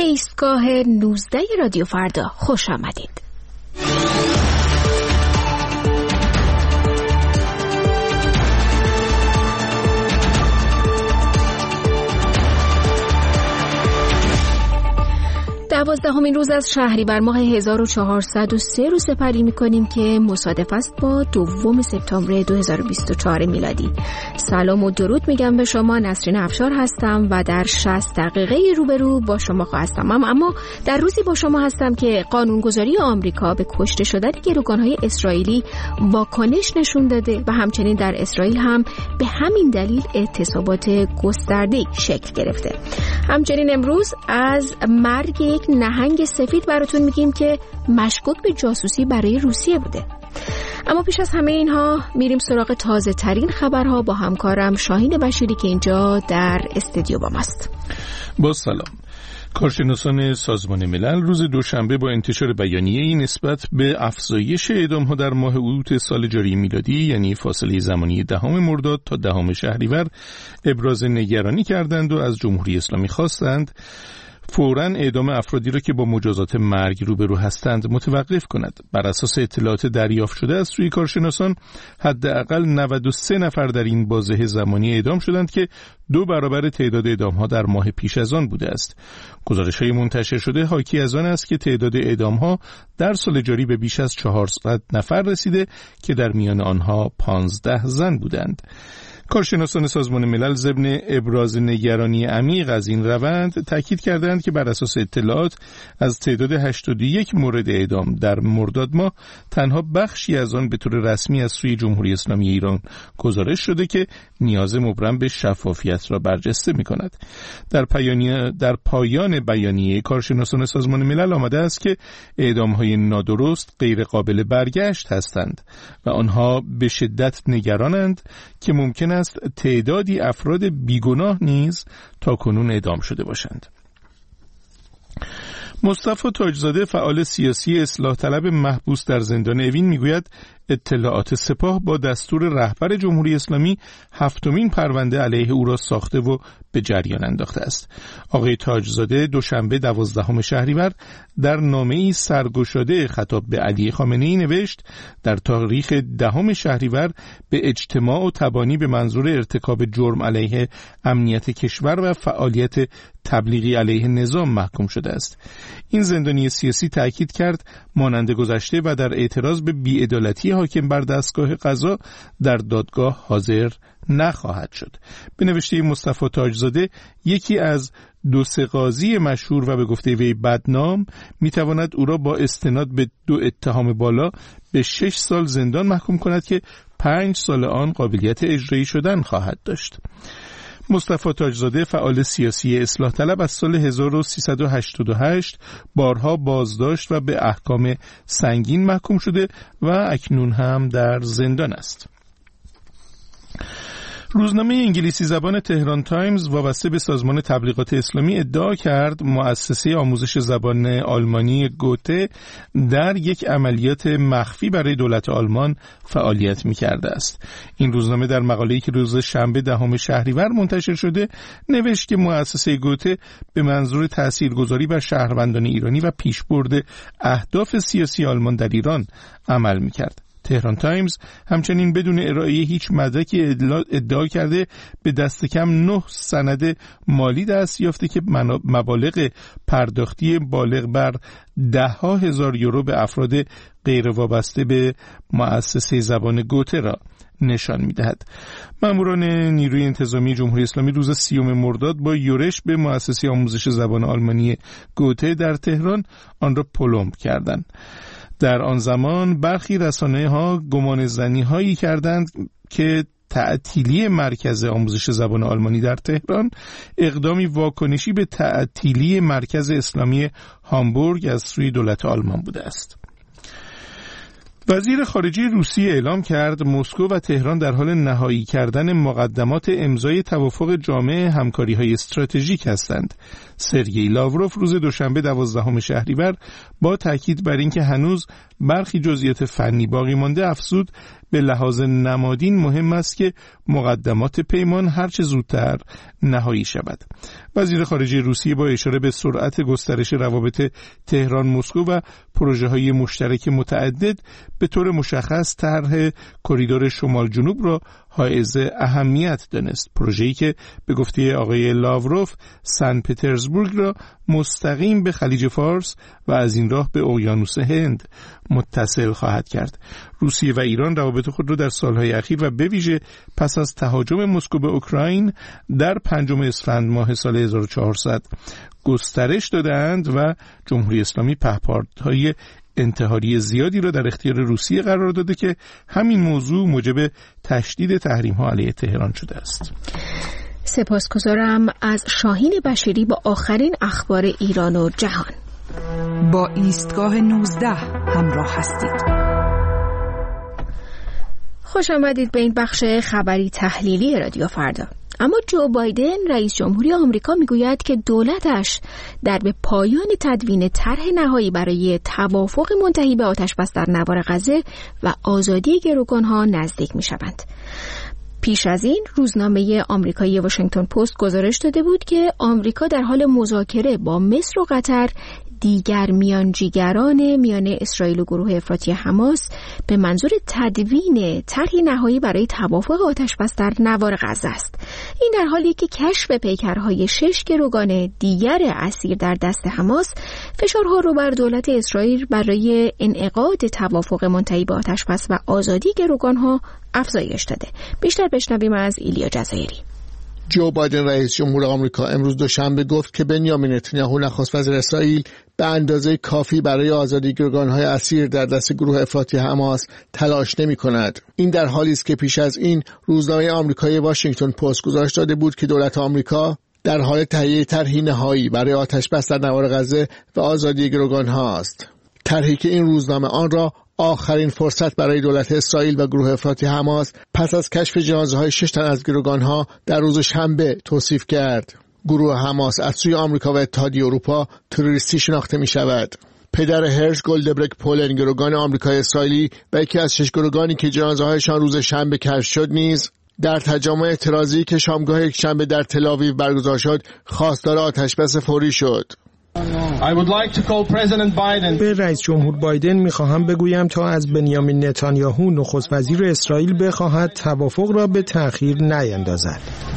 به ایستگاه 19 رادیو فردا خوش آمدید. دوازدهمین روز از شهریور ماه 1403 رو سپری می‌کنیم که مصادف است با 2 سپتامبر 2024 میلادی. سلام و درود میگم به شما. نسرین افشار هستم و در 60 دقیقه روبرو با شما هستم. اما در روزی با شما هستم که قانونگذاری آمریکا به کشته شدن گروگان‌های اسرائیلی واکنش نشون داده و همچنین در اسرائیل هم به همین دلیل اعتصابات گسترده‌ای شکل گرفته. همچنین امروز از مرگ یک نهنگ سفید براتون میگیم که مشکوک به جاسوسی برای روسیه بوده. اما پیش از همه اینها میریم سراغ تازه ترین خبرها با همکارم شاهین بشیری که اینجا در استودیو با ماست. با سلام. کارشناسان سازمان ملل روز دوشنبه با انتشار بیانیه‌ای نسبت به افزایش اعدام‌ها در ماه اوت سال جاری میلادی، یعنی فاصله زمانی 10 مرداد تا 10 شهریور، ابراز نگرانی کردند و از جمهوری اسلامی خواستند فوراً اعدام افرادی را که با مجازات مرگ روبرو هستند متوقف کند. بر اساس اطلاعات دریافت شده از سوی کارشناسان، حداقل 93 نفر در این بازه زمانی اعدام شدند که 2 برابر تعداد اعدام‌ها در ماه پیش از آن بوده است. گزارش‌های منتشر شده حاکی از آن است که تعداد اعدام‌ها در سال جاری به بیش از 400 نفر رسیده که در میان آنها 15 زن بودند. کارشناسان سازمان ملل ضمن ابراز نگرانی عمیق از این روند تاکید کردند که بر اساس اطلاعات از تعداد 81 مورد اعدام در مرداد ماه تنها بخشی از آن به طور رسمی از سوی جمهوری اسلامی ایران گزارش شده که نیاز مبرم به شفافیت را برجسته می‌کند. در پایان بیانیه کارشناسان سازمان ملل آمده است که اعدام‌های نادرست غیر قابل برگشت هستند و آنها به شدت نگرانند که ممکن است تعدادی افراد بیگناه نیز تاکنون اعدام شده باشند. مصطفی تاجزاده، فعال سیاسی اصلاح طلب محبوس در زندان اوین، میگوید اطلاعات سپاه با دستور رهبر جمهوری اسلامی 7مین پرونده علیه او را ساخته و به جریان انداخته است. آقای تاجزاده دوشنبه 12 شهریور در نامه‌ای سرگشاده خطاب به علی خامنه‌ای نوشت: در تاریخ 10 شهریور به اجتماع و تبانی به منظور ارتکاب جرم علیه امنیت کشور و فعالیت تبلیغی علیه نظام محکوم شده است. این زندانی سیاسی تأکید کرد مانند گذشته و در اعتراض به بی‌عدالتی حاکم بر دستگاه قضا در دادگاه حاضر نخواهد شد. به نوشته مصطفی تاجزاده، یکی از 2 قاضی مشهور و به گفته وی بدنام میتواند او را با استناد به 2 اتهام بالا به 6 سال زندان محکوم کند که 5 سال آن قابلیت اجرایی شدن خواهد داشت. مصطفی تاجزاده، فعال سیاسی اصلاح طلب، از سال 1388 بارها بازداشت و به احکام سنگین محکوم شده و اکنون هم در زندان است. روزنامه انگلیسی زبان تهران تایمز وابسته به سازمان تبلیغات اسلامی ادعا کرد مؤسسه آموزش زبان آلمانی گوته در یک عملیات مخفی برای دولت آلمان فعالیت می‌کرده است. این روزنامه در مقاله‌ای که روز شنبه 10 شهریور منتشر شده نوشت که مؤسسه گوته به منظور تاثیرگذاری بر شهروندان ایرانی و پیشبرد اهداف سیاسی آلمان در ایران عمل می‌کرد. تهران تایمز همچنین بدون ارائه هیچ مدرکی ادعا کرده به دست کم 9 سند مالی دست یافته که مبالغ پرداختی بالغ بر 10,000 یورو به افراد غیر وابسته به مؤسسه زبان گوته را نشان می‌دهد. ماموران نیروی انتظامی جمهوری اسلامی روز 30 مرداد با یورش به مؤسسه آموزش زبان آلمانی گوته در تهران آن را پلمب کردند. در آن زمان برخی رسانه‌ها گمانه‌زنی‌هایی کردند که تعطیلی مرکز آموزش زبان آلمانی در تهران اقدامی واکنشی به تعطیلی مرکز اسلامی هامبورگ از سوی دولت آلمان بوده است. وزیر خارجه روسیه اعلام کرد مسکو و تهران در حال نهایی کردن مقدمات امضای توافق جامع همکاری‌های استراتژیک هستند. سرگئی لاوروف روز دوشنبه 12 شهریور با تاکید بر اینکه هنوز برخی جزئیات فنی باقی مانده افزود به لحاظ نمادین مهم است که مقدمات پیمان هرچه زودتر نهایی شود. وزیر خارجه روسیه با اشاره به سرعت گسترش روابط تهران مسکو و پروژه‌های مشترک متعدد به طور مشخص طرح کریدور شمال جنوب را حائز اهمیت دانست. پروژه‌ای که به گفته آقای لاوروف سن پترزبورگ را مستقیم به خلیج فارس و از این راه به اقیانوس هند متصل خواهد کرد. روسیه و ایران روابط خود را در سالهای اخیر و به ویژه پس از تهاجم مسکو به اوکراین در 5 اسفند ماه سال 1400 گسترش دادند و جمهوری اسلامی پهپادهای انتحاری زیادی را در اختیار روسیه قرار داده که همین موضوع موجب تشدید تحریم‌ها علیه تهران شده است. سپاسگزارم از شاهین بشیری با آخرین اخبار ایران و جهان. با ایستگاه 19 همراه هستید. خوش آمدید به این بخش خبری تحلیلی رادیو فردا. اما جو بایدن رئیس جمهوری آمریکا میگوید که دولتش در به پایان تدوین طرح نهایی برای توافق منتهی به آتش‌بس در نوار غزه و آزادی گروگانها نزدیک میشوند. پیش از این روزنامه آمریکایی واشنگتن پست گزارش داده بود که آمریکا در حال مذاکره با مصر و قطر دیگر میانجیگران میان اسرائیل و گروه افراطی حماس به منظور تدوین طرحی نهایی برای توافق آتش‌بس در نوار غزه است. این در حالی که کشف پیکرهای 6 گروگان دیگر اسیر در دست حماس فشارها رو بر دولت اسرائیل برای انعقاد توافق منتهی به آتش‌بس و آزادی گروگانها افزایش داده. بیشتر بشنویم از ایلیا جزایری. جو بایدن رئیس جمهور آمریکا امروز دوشنبه گفت که بنیامین نتانیاهو نخست وزیر اسرائیل به اندازه کافی برای آزادی گروگان‌های اسیر در دست گروه افراطی حماس تلاش نمی‌کند. این در حالی است که پیش از این روزنامه آمریکایی واشنگتن پست گزارش داده بود که دولت آمریکا در حال تهیه طرحی نهایی برای آتش‌بس در نوار غزه و آزادی گروگان‌ها است. طرحی که این روزنامه آن را آخرین فرصت برای دولت اسرائیل و گروه افراطی حماس پس از کشف جنازه‌های 6 تن از گروگان‌ها در روز شنبه توصیف کرد. گروه حماس از سوی آمریکا و اتحادیه اروپا تروریستی شناخته می‌شود. پدر هرش گلدبرگ پولن، گروگان آمریکایی اسرائیلی و یکی از 6 گروگانی که جنازه‌هایشان روز شنبه کشف شد نیز در تجمع اعتراضی که شامگاه یکشنبه در تل‌آویو برگزار شد خواستار آتش‌بس فوری شد. به رئیس جمهور بایدن می‌خواهم بگویم تا از بنیامین نتانیاهو نخست وزیر اسرائیل بخواهد توافق را به تأخیر نیندازد.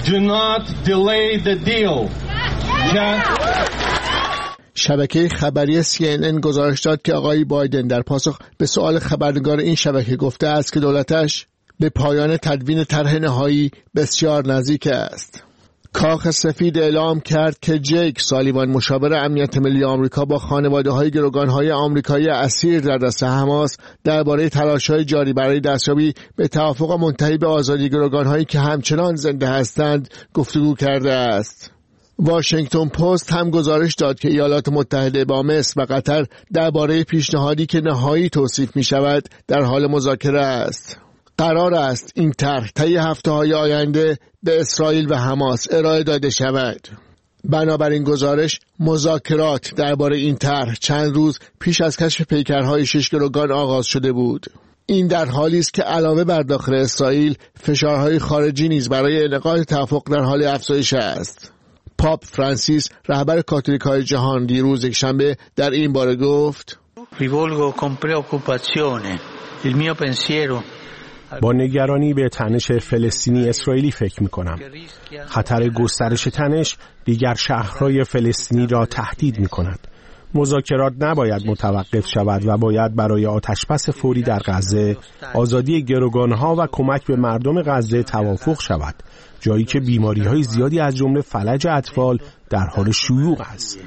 شبکه خبری CNN گزارش داد که آقای بایدن در پاسخ به سؤال خبرنگار این شبکه گفته است که دولتش به پایان تدوین طرح نهایی بسیار نزدیک است. کاخ سفید اعلام کرد که جیک سالیوان، مشاور امنیت ملی آمریکا، با خانواده‌های گروگان‌های آمریکایی اسیر در دست حماس درباره تلاش‌های جاری برای دستیابی به توافق منتهی به آزادی گروگان‌هایی که همچنان زنده هستند گفتگو کرده است. واشنگتن پست هم گزارش داد که ایالات متحده با مصر و قطر درباره پیشنهادی که نهایی توصیف می‌شود در حال مذاکره است. قرار است این طرح طی هفته‌های آینده به اسرائیل و حماس ارائه داده شود. بنابراین گزارش مذاکرات درباره این طرح چند روز پیش از کشف پیکرهای 6 گروگان آغاز شده بود. این در حالی است که علاوه بر داخل اسرائیل فشارهای خارجی نیز برای انعقاد توافق در حال افزایش است. پاپ فرانسیس، رهبر کاتولیک‌های جهان، دیروز یکشنبه در این باره گفت: با نگرانی به تنش فلسطینی اسرائیلی فکر می‌کنم. خطر گسترش تنش دیگر شهرهای فلسطینی را تهدید می‌کند. مذاکرات نباید متوقف شود و باید برای آتش‌بس فوری در غزه، آزادی گروگان‌ها و کمک به مردم غزه توافق شود، جایی که بیماری‌های زیادی از جمله فلج اطفال در حال شیوع است.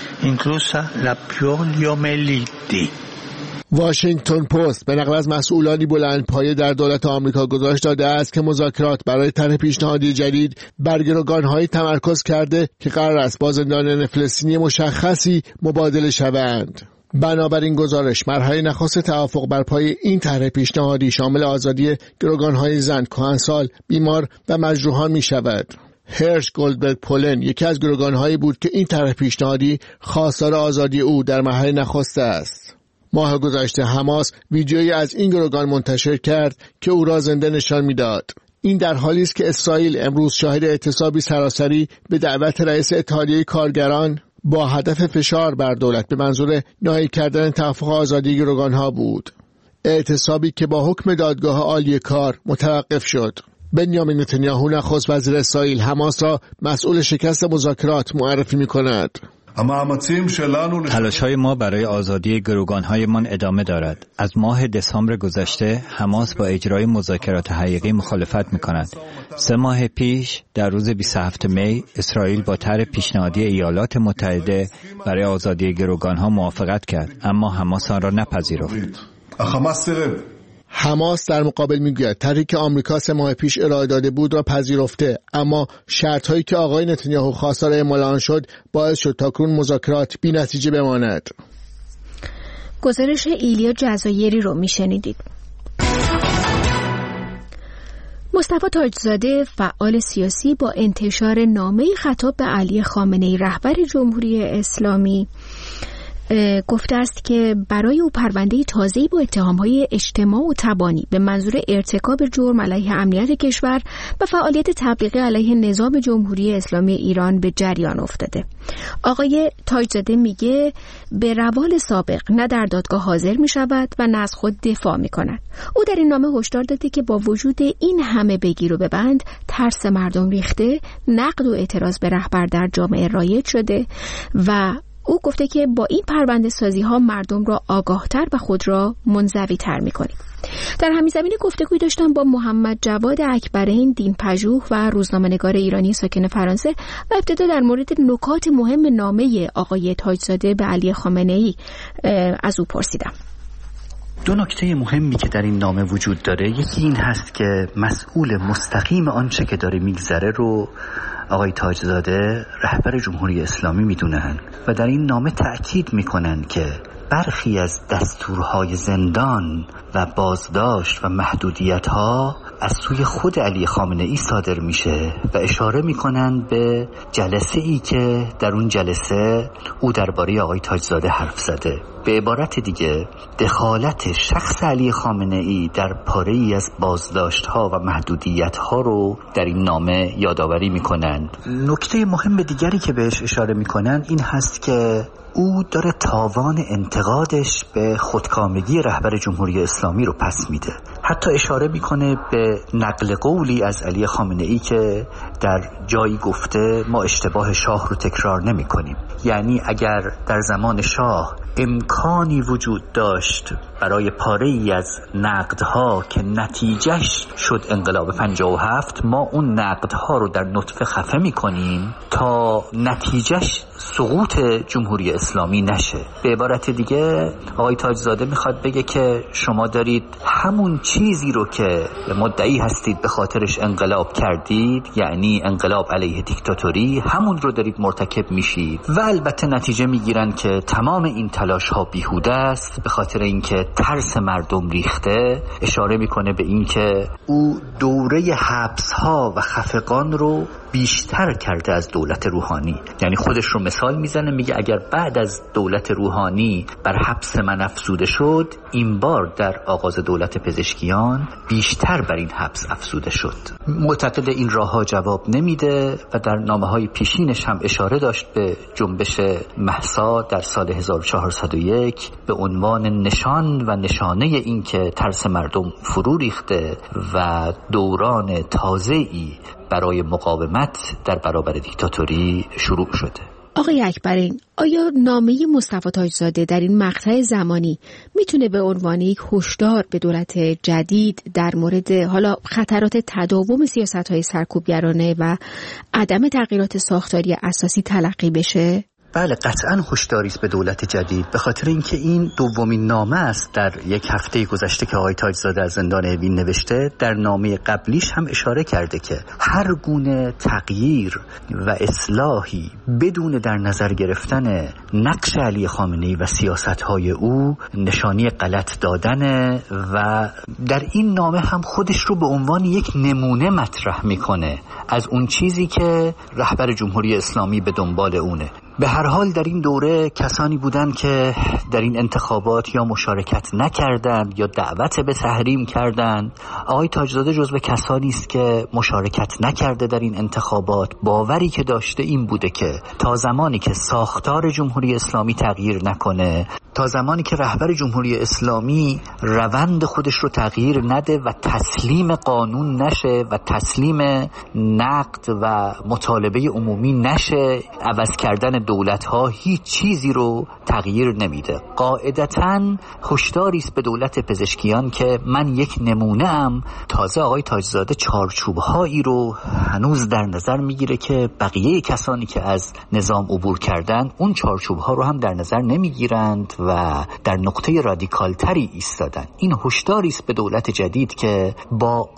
واشنگتن پست به نقل از مسئولانی بلندپایه در دولت آمریکا گزارش داده است که مذاکرات برای طرح پیشنهادی جدید بر گروگان‌هایی تمرکز کرده که قرار است با زندانیان فلسطینی مشخصی مبادله شوند. بنابراین گزارش مرحله نخست توافق بر پای این طرح پیشنهادی شامل آزادی گروگان‌های زن، کهنسال، بیمار و مجروحان می شود. هرش گلدبرگ پولن یکی از گروگان‌هایی بود که این طرح پیشنهادی خواستار آزادی او در مرحله نخست است. ماه گذشته حماس ویدیویی از این گروگان منتشر کرد که او را زنده نشان می‌داد. این در حالی است که اسرائیل امروز شاهد اعتصابی سراسری به دعوت رئیس اتحادیه کارگران با هدف فشار بر دولت به منظور نهایی کردن توافق آزادی گروگان‌ها بود. اعتصابی که با حکم دادگاه عالی کار متوقف شد. بنیامین نتانیاهو نخست وزیر اسرائیل حماس را مسئول شکست مذاکرات معرفی می‌کند. تلاش‌های ما برای آزادی گروگان‌هایمان ادامه دارد. از ماه دسامبر گذشته حماس با اجرای مذاکرات حقیقی مخالفت می‌کند. 3 ماه پیش در روز 27 می اسرائیل با طرح پیشنهادی ایالات متحده برای آزادی گروگان‌ها موافقت کرد، اما حماس آن را نپذیرفت. حماس در مقابل میگوید طرحی که آمریکا 3 ماه پیش ارائه داده بود را پذیرفته، اما شرط‌هایی که آقای نتانیاهو خواستار اعمال آن شد باعث شد تاکنون مذاکرات بی‌نتیجه بماند. گزارش ایلیا جزایری رو میشنیدید. مصطفی تاجزاده فعال سیاسی با انتشار نامه خطاب به علی خامنه‌ای رهبر جمهوری اسلامی گفته است که برای او پرونده تازه‌ای با اتهام‌های اجتماع و تبانی به منظور ارتکاب جرم علیه امنیت کشور و فعالیت تبلیغی علیه نظام جمهوری اسلامی ایران به جریان افتاده. آقای تاجزاده میگه به روال سابق نه در دادگاه حاضر میشود و نه از خود دفاع میکند. او در این نامه هشدار داده که با وجود این همه بگیر و ببند ترس مردم ریخته، نقد و اعتراض به رهبر در جامعه رایج شده و او گفته که با این پرونده سازی ها مردم را آگاهتر و خود را منزوی تر می کنیم. در همین زمینه گفتگوی داشتم با محمد جواد اکبرین، دینپژوه و روزنامه‌نگار ایرانی ساکن فرانسه و ابتدا در مورد نکات مهم نامه آقای تاجزاده به علی خامنه‌ای از او پرسیدم. 2 نکته مهمی که در این نامه وجود داره، یکی این هست که مسئول مستقیم آنچه که داره میگذره رو آقای تاجزاده رهبر جمهوری اسلامی میدونن و در این نامه تأکید میکنن که برخی از دستورهای زندان و بازداشت و محدودیت‌ها از سوی خود علی خامنه‌ای صادر میشه و اشاره میکنن به جلسه‌ای که در اون جلسه او درباره آقای تاجزاده حرف زده. به عبارت دیگه دخالت شخص علی خامنه‌ای در پاره‌ای از بازداشت‌ها و محدودیت‌ها رو در این نامه یادآوری میکنن. نکته مهم دیگری که بهش اشاره میکنن این هست که او داره تاوان انتقادش به خودکامگی رهبر جمهوری اسلامی رو پس میده. حتی اشاره میکنه به نقل قولی از علی خامنه‌ای که در جایی گفته ما اشتباه شاه رو تکرار نمی کنیم. یعنی اگر در زمان شاه امکانی وجود داشت برای پاره‌ای از نقدها که نتیجهش شد انقلاب 57، ما اون نقدها رو در نطفه خفه میکنیم تا نتیجهش سقوط جمهوری اسلامی نشه. به عبارت دیگه آقای تاجزاده میخواد بگه که شما دارید همون چیزی رو که مدعی هستید به خاطرش انقلاب کردید، یعنی انقلاب علیه دیکتاتوری، همون رو دارید مرتکب میشید و البته نتیجه میگیرن که تمام این تلاش ها بیهوده است به خاطر اینکه ترس مردم ریخته. اشاره میکنه به اینکه او دوره حبس ها و خفقان رو بیشتر کرده از دولت روحانی. یعنی خودش رو مثال میزنه، میگه اگر بعد از دولت روحانی بر حبس من افزوده شد، این بار در آغاز دولت پزشکیان بیشتر بر این حبس افزوده شد. معتقد این راه ها جواب نمیده و در نامه های پیشینش هم اشاره داشت به جنبش مهسا در سال 1401 به عنوان نشان و نشانه این که ترس مردم فرو ریخته و دوران تازه‌ای برای مقاومت در برابر دیکتاتوری شروع شده. آقای اکبرین، آیا نامه مصطفی تاجزاده در این مقطع زمانی میتونه به عنوان یک هشدار به دولت جدید در مورد حالا خطرات تداوم سیاست‌های سرکوبگرانه و عدم تغییرات ساختاری اساسی تلقی بشه؟ بله، قطعاً هشداری است به دولت جدید، به خاطر اینکه این دومین نامه است در یک هفته گذشته که آقای تاجزاده از زندان اوین نوشته. در نامه قبلیش هم اشاره کرده که هر گونه تغییر و اصلاحی بدون در نظر گرفتن نقش علی خامنه‌ای و سیاست‌های او نشانی غلط دادنه و در این نامه هم خودش رو به عنوان یک نمونه مطرح میکنه از اون چیزی که رهبر جمهوری اسلامی به دنبال اونه. به هر حال در این دوره کسانی بودند که در این انتخابات یا مشارکت نکردند یا دعوت به تحریم کردند. آقای تاجزاده جزو کسانی است که مشارکت نکرده در این انتخابات. باوری که داشته این بوده که تا زمانی که ساختار جمهوری اسلامی تغییر نکنه، تا زمانی که رهبر جمهوری اسلامی روند خودش رو تغییر نده و تسلیم قانون نشه و تسلیم نقد و مطالبه عمومی نشه، عوض کردن دولت‌ها هیچ چیزی رو تغییر نمیده. قاعدتاً هشداری است به دولت پزشکیان که من یک نمونه ام. تازه آقای تاجزاده چارچوب‌هایی رو هنوز در نظر میگیره که بقیه کسانی که از نظام عبور کردن اون چارچوب‌ها رو هم در نظر نمیگیرند و در نقطه رادیکالتری ایستادن. این هشداری است به دولت جدید که با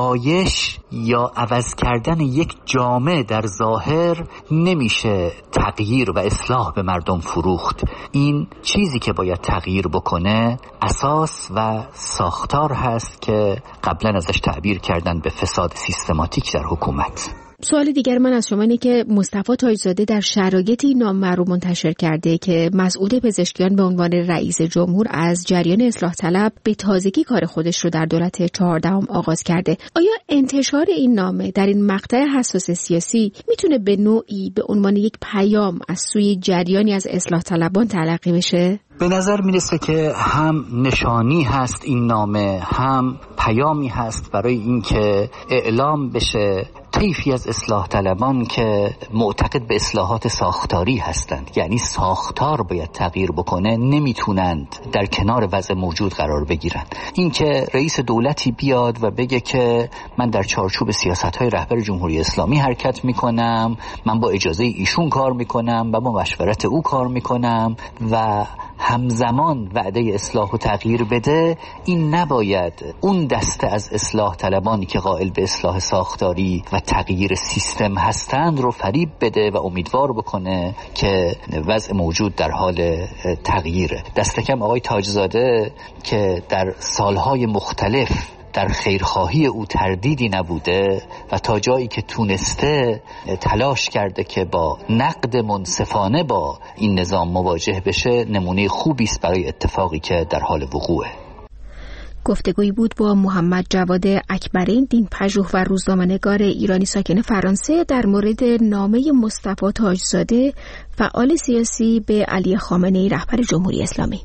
آرایش یا عوض کردن یک جامعه در ظاهر نمیشه تغییر و اصلاح به مردم فروخت. این چیزی که باید تغییر بکنه اساس و ساختار هست که قبلا ازش تعبیر کردن به فساد سیستماتیک در حکومت. سوال دیگر من از شما اینه که مصطفی تاجزاده در شرایطی نامه رو منتشر کرده که مسئول پزشکیان به عنوان رئیس جمهور از جریان اصلاح طلب به تازگی کار خودش رو در دولت 14 آغاز کرده. آیا انتشار این نامه در این مقطع حساس سیاسی میتونه به نوعی به عنوان یک پیام از سوی جریانی از اصلاح طلبان تلقی بشه؟ به نظر میرسه که هم نشانی هست این نامه، هم پیامی هست برای اینکه اعلام بشه طیفی از اصلاح طلبان که معتقد به اصلاحات ساختاری هستند، یعنی ساختار باید تغییر بکنه، نمیتونند در کنار وضع موجود قرار بگیرند. اینکه رئیس دولتی بیاد و بگه که من در چارچوب سیاست‌های رهبر جمهوری اسلامی حرکت میکنم، من با اجازه ایشون کار میکنم و با مشورت او کار میکنم و همزمان وعده اصلاح و تغییر بده، این نباید اون دسته از اصلاح طلبانی که قائل به اصلاح ساختاری و تغییر سیستم هستند رو فریب بده و امیدوار بکنه که وضع موجود در حال تغییره. دست کم آقای تاجزاده که در سالهای مختلف در خیرخواهی او تردیدی نبوده و تا جایی که تونسته تلاش کرده که با نقد منصفانه با این نظام مواجه بشه، نمونه خوبی است برای اتفاقی که در حال وقوعه. گفتگویی بود با محمد جواد اکبرین، دین‌پژوه و روزنامه‌نگار ایرانی ساکن فرانسه در مورد نامه مصطفی تاجزاده فعال سیاسی به علی خامنه‌ای رهبر جمهوری اسلامی.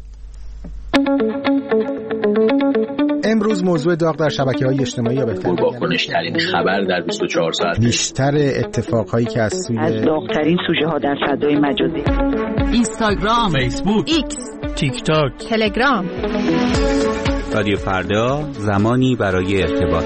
امروز موضوع داغ در شبکه‌های اجتماعی یا بهتر واکنش‌ترین خبر در 24 ساعت، بیشتر اتفاقهایی که از داغ‌ترین سوژه‌ها در فضای مجازی، اینستاگرام، فیسبوک، ایکس، تیک تاک، تلگرام. رادیو فردا، زمانی برای ارتباط.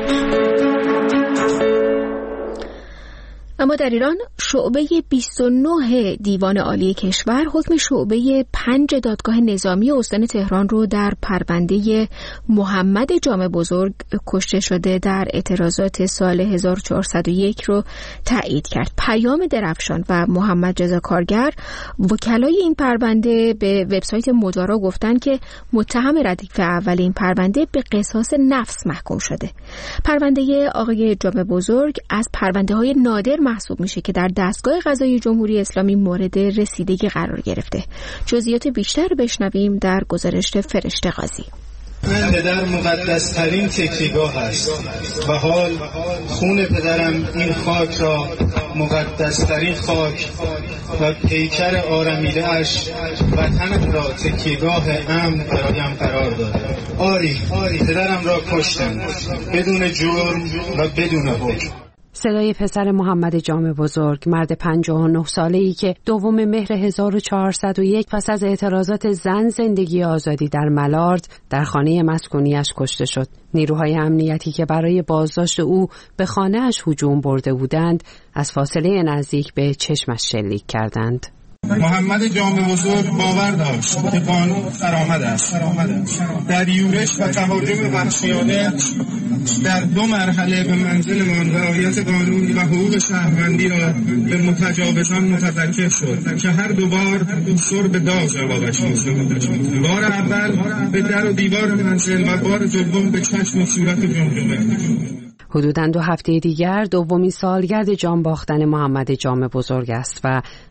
اما در ایران شعبه 29 دیوان عالی کشور حکم شعبه 5 دادگاه نظامی استان تهران رو در پرونده محمد جامع بزرگ کشته شده در اعتراضات سال 1401 رو تایید کرد. پیام درفشان و محمد رضا کارگر وکلای این پرونده به وبسایت مدارا گفتن که متهم ردیف اول این پرونده به قصاص نفس محکوم شده. پرونده آقای جامع بزرگ از پرونده‌های نادر محسوب میشه که در دستگاه قضایی جمهوری اسلامی مورد رسیدگی قرار گرفته. جزئیات بیشتر بشنویم در گزارش فرشته قاضی. من پدر مقدسترین تکیهگاه است و حال خون پدرم این خاک را مقدسترین خاک و پیکر آرمیده اش وطنم را تکیهگاه امن برایم قرار داده. آری پدرم را کشتند بدون جرم و بدون حکم. صدای پسر محمد جامع بزرگ، مرد 59 ساله‌ای که 2 مهر 1401 پس از اعتراضات زن زندگی آزادی در ملارد در خانه مسکونیش کشته شد. نیروهای امنیتی که برای بازداشت او به خانه‌اش هجوم برده بودند، از فاصله نزدیک به چشمش شلیک کردند. محمد جامع بزرگ باور داشت که قانون سرآمد است. در یورش و تهاجم وحشیانه در 2 مرحله به منزلمان رعایت قانون و حقوق شهروندی را به متجاوزان متذکر شد که هر 2 بار سر به داغ جوابش می‌شد. بار اول به در و دیوار منزل و بار دوم به چشم و صورت جمجمه. حدوداً 2 هفته دیگر 2مین سالگرد جان باختن محمد جامع بزرگ است و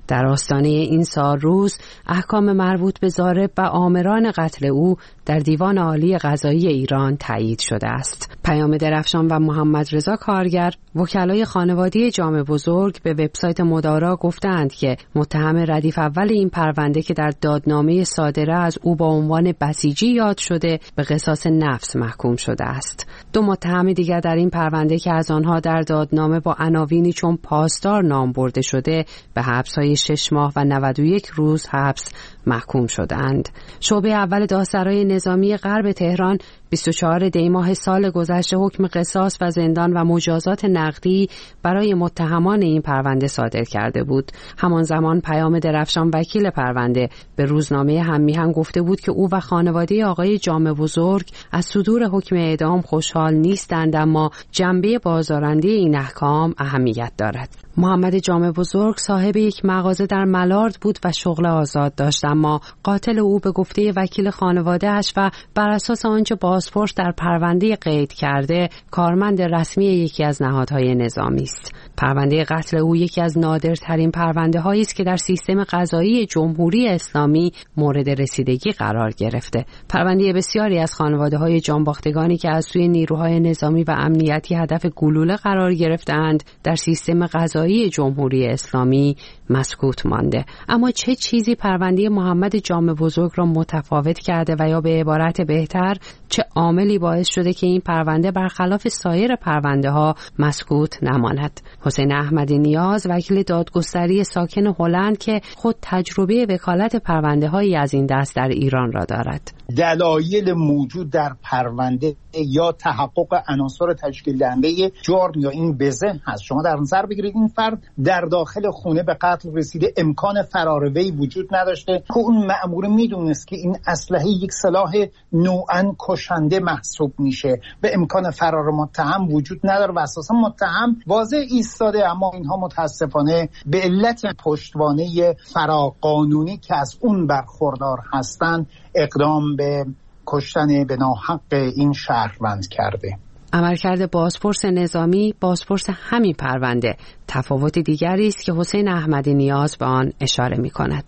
در آستانه این سالروز احکام مربوط به ضارب و آمران قتل او در دیوان عالی قضایی ایران تایید شده است. پیام درفشان و محمد رضا کارگر، وکلای خانواده جام بزرگ، به وبسایت مدارا گفتند که متهم ردیف اول این پرونده که در دادنامه صادره از او با عنوان بسیجی یاد شده به قصاص نفس محکوم شده است. 2 متهم دیگر در این پرونده که از آنها در دادنامه با عناوینی چون پاسدار نام برده شده به حبس‌های 6 ماه و 91 روز حبس محکوم شدند. شعبه اول دادسرای نظامی غرب تهران 24 دی ماه سال گذشته حکم قصاص و زندان و مجازات نقدی برای متهمان این پرونده صادر کرده بود. همان زمان پیام درفشان، وکیل پرونده، به روزنامه هم‌میهن گفته بود که او و خانواده آقای جام بزرگ از صدور حکم اعدام خوشحال نیستند، اما جنبه بازدارنده این احکام اهمیت دارد. محمد جام بزرگ صاحب یک مغازه در ملارد بود و شغل آزاد داشت، اما قاتل او به گفته وکیل خانواده‌اش و بر اساس آنچه بازپرس در پرونده قید کرده کارمند رسمی یکی از نهادهای نظامی است. پرونده قتل او یکی از نادرترین پرونده‌هایی است که در سیستم قضایی جمهوری اسلامی مورد رسیدگی قرار گرفته. پرونده بسیاری از خانواده‌های جانباختگانی که از سوی نیروهای نظامی و امنیتی هدف گلوله قرار گرفتند در سیستم قضایی جمهوری اسلامی مسکوت مانده. اما چه چیزی پرونده محمد جام بزرگ را متفاوت کرده و یا به عبارت بهتر چه عاملی باعث شده که این پرونده برخلاف سایر پرونده‌ها مسکوت نماند؟ حسین احمدی نیاز، وکیل دادگستری ساکن هلند که خود تجربه وکالت پرونده‌هایی از این دست در ایران را دارد. دلایل موجود در پرونده یا تحقق عناصر تشکیل دهنده جرم یا این بزه هست. شما در نظر بگیرید این فرد در داخل خونه به قتل رسیده، امکان فرار وی وجود نداشته که اون مأمور میدونست که این اسلحه یک سلاح نوعاً کشنده محسوب میشه، به امکان فرار متهم وجود نداره و اساسا متهم واضح ایستاده، اما اینها متاسفانه به علت پشتوانه فراقانونی که از اون برخوردار هستند اقدام به کشتن به ناحق این شهروند کرده. عملکرد بازپرس نظامی، بازپرس همین پرونده، تفاوت دیگری است که حسین احمدی نیاز به آن اشاره می کند.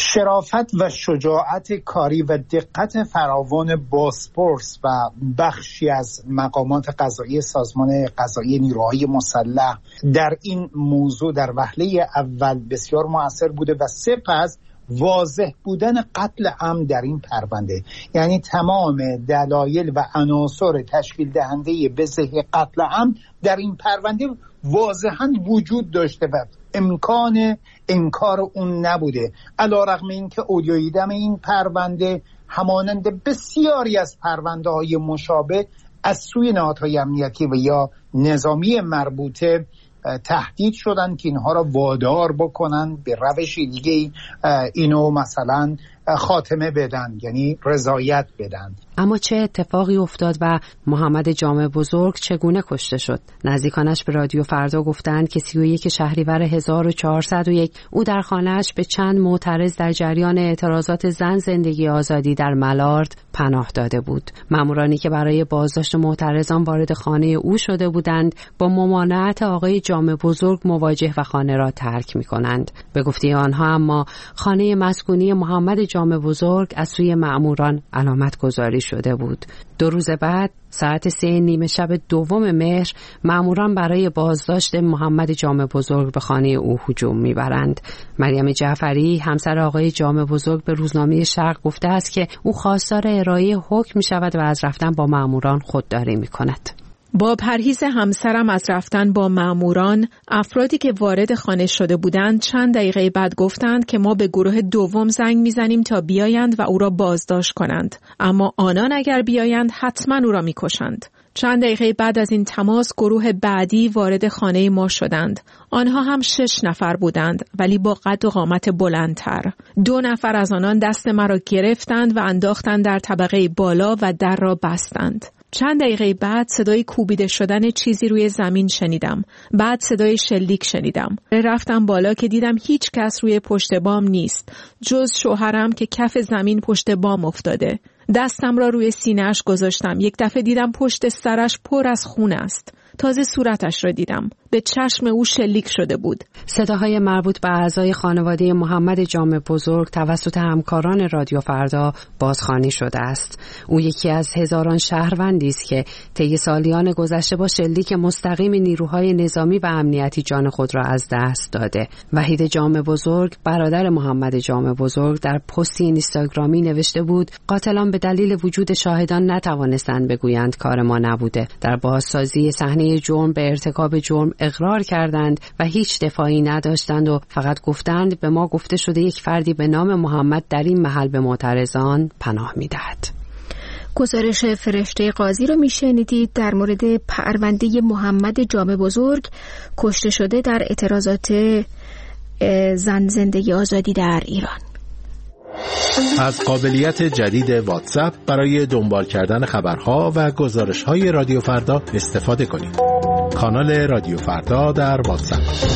شرافت و شجاعت کاری و دقت فراوان بازپرس و بخشی از مقامات قضایی سازمان قضایی نیروهای مسلح در این موضوع در وهله اول بسیار مؤثر بوده و سپس واضح بودن قتل عمد در این پرونده، یعنی تمام دلایل و عناصر تشکیل دهنده بزه قتل عمد در این پرونده واضحاً وجود داشته و امکان انکار اون نبوده، علی‌رغم اینکه اودیویدم این پرونده همانند بسیاری از پرونده‌های مشابه از سوی نهادهای امنیتی و یا نظامی مربوطه تهدید شدن که اینها را وادار بکنن به روش دیگه اینو مثلا خاتمه بدن، یعنی رضایت بدن. اما چه اتفاقی افتاد و محمد جام بزرگ چگونه کشته شد؟ نزدیکانش به رادیو فردا گفتند که 31 شهریور 1401 او در خانه‌اش به چند معترض در جریان اعتراضات زن زندگی آزادی در ملارد پناه داده بود. مامورانی که برای بازداشت معترضان وارد خانه او شده بودند با ممانعت آقای جام بزرگ مواجه و خانه را ترک می‌کنند. به گفته آنها اما خانه مسکونی محمد جام بزرگ از سوی ماموران علامت گذاری شده بود. 2 روز بعد ساعت 3:30 شب 2 مهر ماموران برای بازداشت محمد جام بزرگ به خانه او هجوم میبرند. مریم جعفری همسر آقای جام بزرگ به روزنامه شرق گفته است که او خواستار ارائه حکم میشود و از رفتن با ماموران خودداری میکند. با پرهیز همسرم از رفتن با ماموران، افرادی که وارد خانه شده بودند چند دقیقه بعد گفتند که ما به گروه دوم زنگ میزنیم تا بیایند و او را بازداشت کنند، اما آنان اگر بیایند حتما او را میکشند. چند دقیقه بعد از این تماس گروه بعدی وارد خانه ما شدند. آنها هم 6 نفر بودند ولی با قد و قامت بلندتر. 2 نفر از آنان دست مرا گرفتند و انداختند در طبقه بالا و در را بستند. چند دقیقه بعد صدای کوبیده شدن چیزی روی زمین شنیدم. بعد صدای شلیک شنیدم. رفتم بالا که دیدم هیچ کس روی پشت بام نیست جز شوهرم که کف زمین پشت بام افتاده. دستم را روی سینه‌اش گذاشتم. یک دفعه دیدم پشت سرش پر از خون است. تازه صورتش را دیدم. به چشم او شلیک شده بود. صداهای مربوط به اعضای خانواده محمد جامع بزرگ توسط همکاران رادیو فردا بازخوانی شده است. او یکی از هزاران شهروندی است که طی سالیان گذشته با شلیک مستقیم نیروهای نظامی و امنیتی جان خود را از دست داده. وحید جامع بزرگ برادر محمد جامع بزرگ در پستی اینستاگرامی نوشته بود: قاتلان به دلیل وجود شاهدان نتوانستند بگویند کار ما نبوده. در بازسازی صحنه جرم به ارتکاب جرم اقرار کردند و هیچ دفاعی نداشتند و فقط گفتند به ما گفته شده یک فردی به نام محمد در این محل به معترضان پناه می‌دهد. گزارش فرشته قاضی رو میشنیدید در مورد پرونده محمد جامع بزرگ کشته شده در اعتراضات زن زندگی آزادی در ایران. از قابلیت جدید واتساپ برای دنبال کردن خبرها و گزارش‌های رادیو فردا استفاده کنید. کانال رادیو فردا در واتساپ.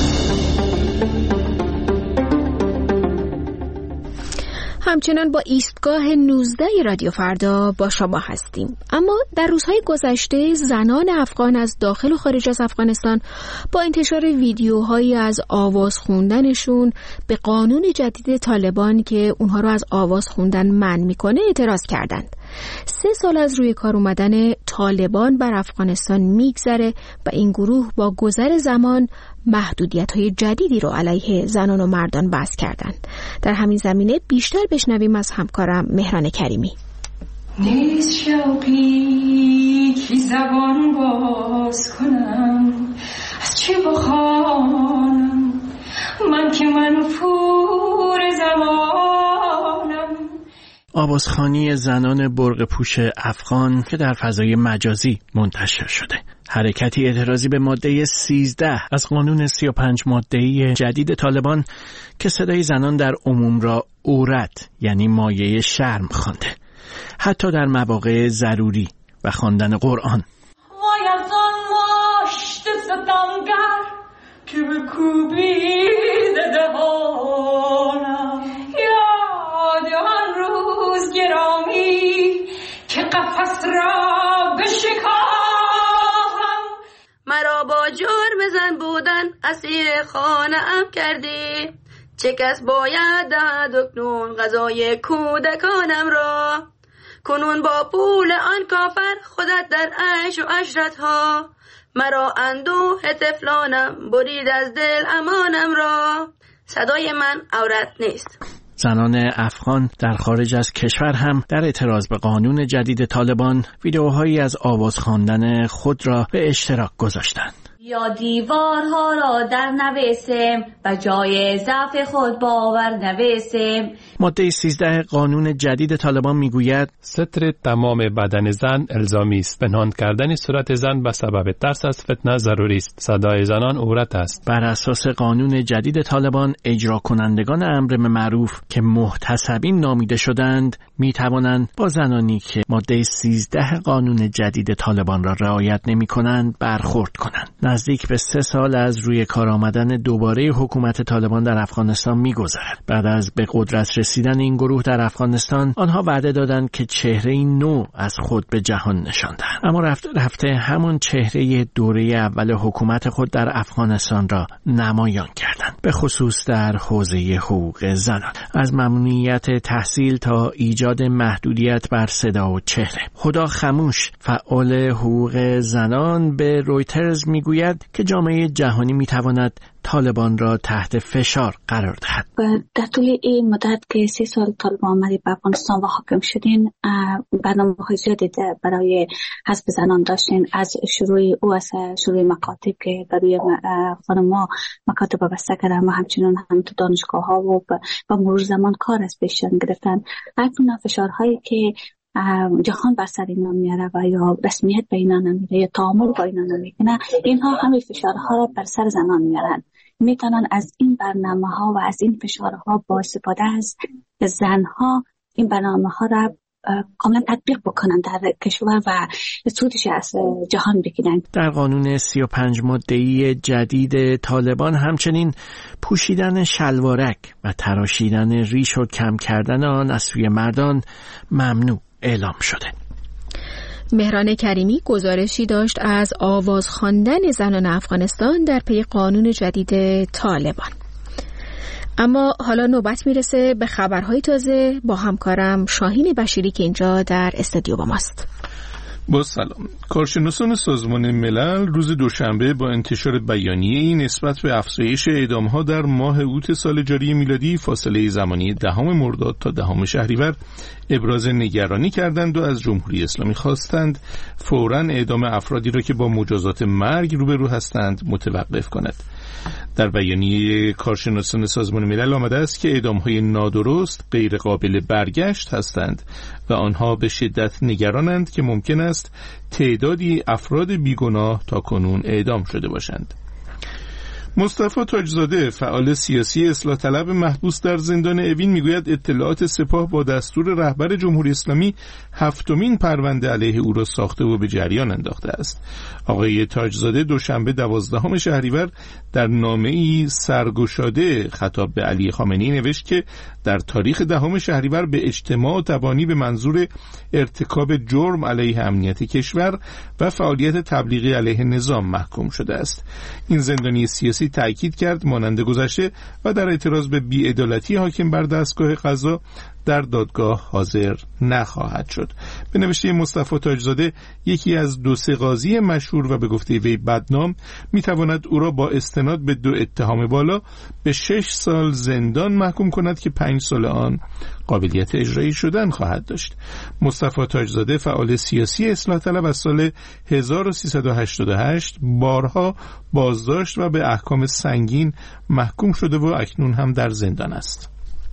همچنان با ایستگاه 19 رادیو فردا با شما هستیم. اما در روزهای گذشته زنان افغان از داخل و خارج از افغانستان با انتشار ویدیوهایی از آواز خوندنشون به قانون جدید طالبان که اونها رو از آواز خوندن منع میکنه اعتراض کردند. 3 سال از روی کار اومدن طالبان بر افغانستان میگذره و این گروه با گذر زمان محدودیت‌های جدیدی رو علیه زنان و مردان بس کردند. در همین زمینه بیشتر بشنویم از همکارم مهران کریمی. نیست شوقی که زبان باز کنم، از چه بخوانم من که منفور زمانم. آوازخوانی زنان برق پوش افغان که در فضای مجازی منتشر شده. حرکتی اعتراضی به ماده 13 از قانون 35 ماده‌ای جدید طالبان که صدای زنان در عموم را عورت یعنی مایه شرم خوانده، حتی در مواقع ضروری و خواندن قرآن. وای از آن ماشت ستمگر که به کوبید دهانم، یاد آن روز گرامی که قفس را بشکافتم. مرا با جرم زن بودن اسیر خانه‌ام کردی، چه کس باید دهد اکنون غذای کودکانم را؟ کنون با پول آن کافر خودت در عیش و عشرتها، مرا اندوه طفلانم برید از دل امانم را. صدای من عورت نیست. زنان افغان در خارج از کشور هم در اعتراض به قانون جدید طالبان ویدیوهایی از آواز خواندن خود را به اشتراک گذاشتند. یا دیوارها را در نویسیم و جای ضعف خود باور نویسیم. ماده 13 قانون جدید طالبان میگوید ستر تمام بدن زن الزامی است. پنهان کردن صورت زن به سبب ترس از فتنه ضروری است. صدای زنان عورت است. بر اساس قانون جدید طالبان اجرا کنندگان امر معروف که محتسبین نامیده شدند می توانند با زنانی که ماده 13 قانون جدید طالبان را رعایت نمی کنند برخورد کنند. نزدیک به 3 سال از روی کار آمدن دوباره حکومت طالبان در افغانستان می‌گذرد. بعد از به قدرت رسیدن این گروه در افغانستان، آنها وعده دادند که چهره‌ای نو از خود به جهان نشاندند. اما رفته همون چهره دوره اول حکومت خود در افغانستان را نمایان کردند، به خصوص در حوزه حقوق زنان، از ممنوعیت تحصیل تا ایجاد محدودیت بر صدا و چهره. خدا خموش، فعال حقوق زنان، به رویترز میگوید که جامعه جهانی میتواند طالبان را تحت فشار قرار دهد. در طول این مدت که 3 سال طالبان آمدید به افغانستان و حاکم شدین، برنامه‌های زیادی برای حذف زنان داشتین. از شروع مکاتب که برای خانم‌ها مکاتب بسته کردن و همچنین هم تو دانشگاه‌ها و با مرور زمان کار از پیششان گرفتن. اکنون فشارهایی که جهان بر سر اینا میاره و یا رسمیت به اینا نمیده یا تعامل با اینا نمیکنه، اینها همه فشارها را بر سر زنان میارن. میتونن از این برنامه‌ها و از این فشارها با استفاده از زنها این برنامه‌ها را کاملا تطبیق بکنن در کشور و سودش از جهان بگیرن. در قانون 35 ماده‌ای جدید طالبان همچنین پوشیدن شلوارک و تراشیدن ریش و کم کردن آن از سوی مردان ممنوع اعلام شده. مهران کریمی گزارشی داشت از آواز خواندن زنان افغانستان در پی قانون جدید طالبان. اما حالا نوبت میرسه به خبرهای تازه با همکارم شاهین بشیری که اینجا در استودیو با ماست. با سلام. کارشناسان سازمان ملل روز دوشنبه با انتشار بیانیه‌ای نسبت به افزایش اعدام‌ها در ماه اوت سال جاری میلادی فاصله زمانی 10 مرداد تا 10 شهریور ابراز نگرانی کردند و از جمهوری اسلامی خواستند فوراً اعدام افرادی را که با مجازات مرگ روبرو هستند متوقف کند. در بیانیه کارشناسان سازمان ملل آمده است که اعدام‌های نادرست غیر قابل برگشت هستند و آنها به شدت نگرانند که ممکن است تعدادی افراد بیگناه تا کنون اعدام شده باشند. مصطفی تاجزاده فعال سیاسی اصلاح طلب محبوس در زندان اوین میگوید اطلاعات سپاه با دستور رهبر جمهوری اسلامی 7مین پرونده علیه او را ساخته و به جریان انداخته است. آقای تاجزاده دوشنبه 12 شهریور در نامه‌ای سرگشاده خطاب به علی خامنه‌ای نوشت که در تاریخ 10 شهریور به اجتماع تبانی به منظور ارتکاب جرم علیه امنیت کشور و فعالیت تبلیغی علیه نظام محکوم شده است. این زندانی سیاسی تأکید کرد مانند گذشته و در اعتراض به بی‌عدالتی حاکم بر دستگاه قضا در دادگاه حاضر نخواهد شد. به نوشته مصطفی تاجزاده یکی از 2 قاضی مشهور و به گفته وی بدنام میتواند او را با استناد به 2 اتهام بالا به 6 سال زندان محکوم کند که 5 سال آن قابلیت اجرایی شدن خواهد داشت. مصطفی تاجزاده فعال سیاسی اصلاح طلب از سال 1388 بارها بازداشت و به احکام سنگین محکوم شده و اکنون هم در زندان است.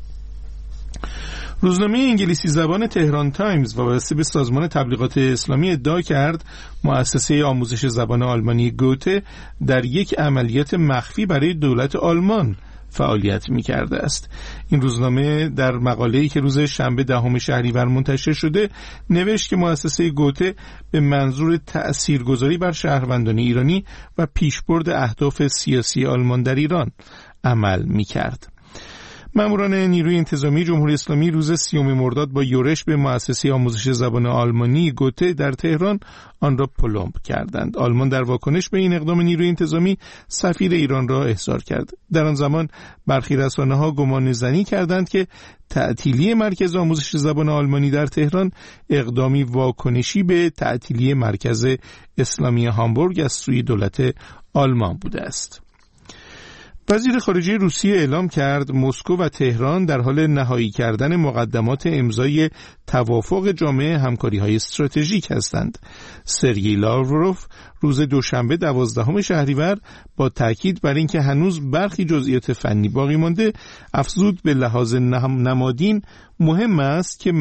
روزنامه انگلیسی زبان تهران تایمز وابسته به سازمان تبلیغات اسلامی ادعا کرد مؤسسه آموزش زبان آلمانی گوته در یک عملیات مخفی برای دولت آلمان فعالیت می‌کرده است. این روزنامه در مقاله‌ای که روز شنبه 10 شهریور منتشر شده نوشت که مؤسسه گوته به منظور تأثیرگذاری بر شهروندان ایرانی و پیشبرد اهداف سیاسی آلمان در ایران عمل می‌کرد. ماموران نیروی انتظامی جمهوری اسلامی روز 30 مرداد با یورش به مؤسسه آموزش زبان آلمانی گوته در تهران آن را پلمب کردند. آلمان در واکنش به این اقدام نیروی انتظامی سفیر ایران را احضار کرد. در آن زمان برخی رسانه‌ها گمان زنی کردند که تعطیلی مرکز آموزش زبان آلمانی در تهران اقدامی واکنشی به تعطیلی مرکز اسلامی هامبورگ از سوی دولت آلمان بوده است. وزیر خارجه روسیه اعلام کرد مسکو و تهران در حال نهایی کردن مقدمات امضای توافق جامع همکاری‌های استراتژیک هستند. سرگئی لاوروف روز دوشنبه 12 شهریور با تاکید بر اینکه هنوز برخی جزئیات فنی باقی مانده افزود به لحاظ نمادین مهم است که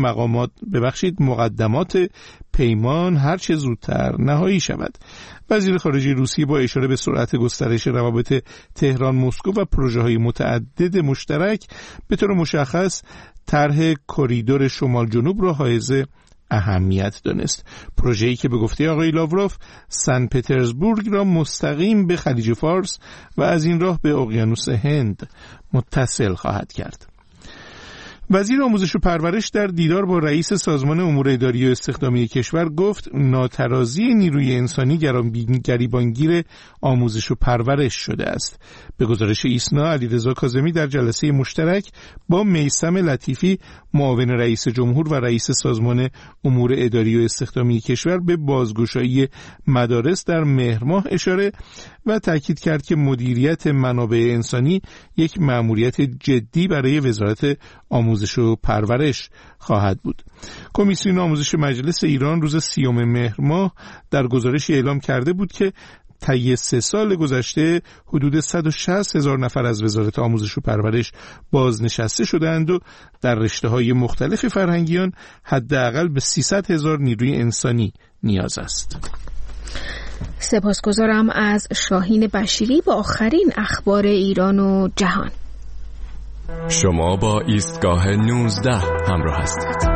مقدمات پیمان هر چه زودتر نهایی شود. وزیر خارجه روسیه با اشاره به سرعت گسترش روابط تهران مسکو و پروژه‌های متعدد مشترک به طور مشخص طرح کریدور شمال جنوب را حائز اهمیت دانست. پروژه‌ای که به گفته آقای لاوروف سن پترزبورگ را مستقیم به خلیج فارس و از این راه به اقیانوس هند متصل خواهد کرد. وزیر آموزش و پرورش در دیدار با رئیس سازمان امور اداری و استخدامی کشور گفت ناترازی نیروی انسانی گریبانگیر آموزش و پرورش شده است. به گزارش ایسنا علیرضا کاظمی در جلسه مشترک با میثم لطیفی معاون رئیس جمهور و رئیس سازمان امور اداری و استخدامی کشور به بازگشایی مدارس در مهر ماه اشاره و تاکید کرد که مدیریت منابع انسانی یک مأموریت جدی برای وزارت آموزش و پرورش خواهد بود. کمیسیون آموزش مجلس ایران روز 30 مهر ماه در گزارشی اعلام کرده بود که طی 3 سال گذشته حدود 160,000 نفر از وزارت آموزش و پرورش بازنشسته شدند و در رشته‌های مختلف فرهنگیان حداقل به 300,000 نیروی انسانی نیاز است. سپاسگزارم از شاهین بشیری با آخرین اخبار ایران و جهان. شما با ایستگاه 19 همراه هستید.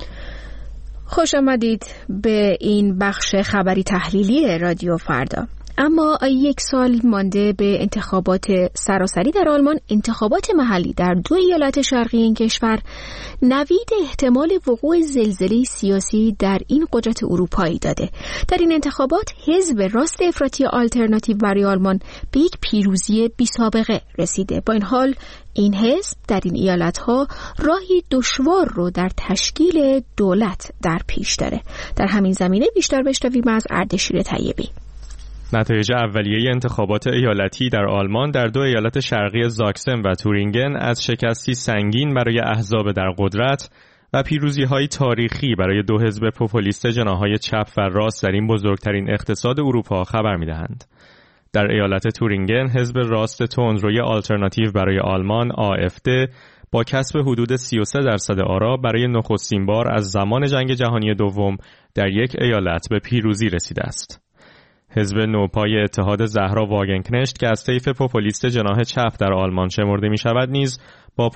خوش آمدید به این بخش خبری تحلیلی رادیو فردا. اما یک سال مانده به انتخابات سراسری در آلمان، انتخابات محلی در 2 ایالت شرقی این کشور نوید احتمال وقوع زلزله سیاسی در این قدرت اروپایی داده. در این انتخابات حزب راست افراطی آلترناتیو برای آلمان به یک پیروزی بی‌سابقه رسیده. با این حال این حزب در این ایالت‌ها راهی دشوار رو در تشکیل دولت در پیش داره. در همین زمینه بیشتر بشنویم از اردشیر طیبی. نتایج اولیه انتخابات ایالتی در آلمان در 2 ایالت شرقی زاکسن و تورینگن از شکستی سنگین برای احزاب در قدرت و پیروزی‌های تاریخی برای 2 حزب پوپولیست جناح‌های چپ و راست در این بزرگترین اقتصاد اروپا خبر می‌دهند. در ایالت تورینگن حزب راست تندروی آلترناتیو برای آلمان AfD با کسب حدود 33% آرا برای نخستین بار از زمان جنگ جهانی دوم در یک ایالت به پیروزی رسیده است. حزب نوپای اتحاد زهرا واگنکنشت که از طیف پوپولیست جناح چپ در آلمان شمرده می شود نیز با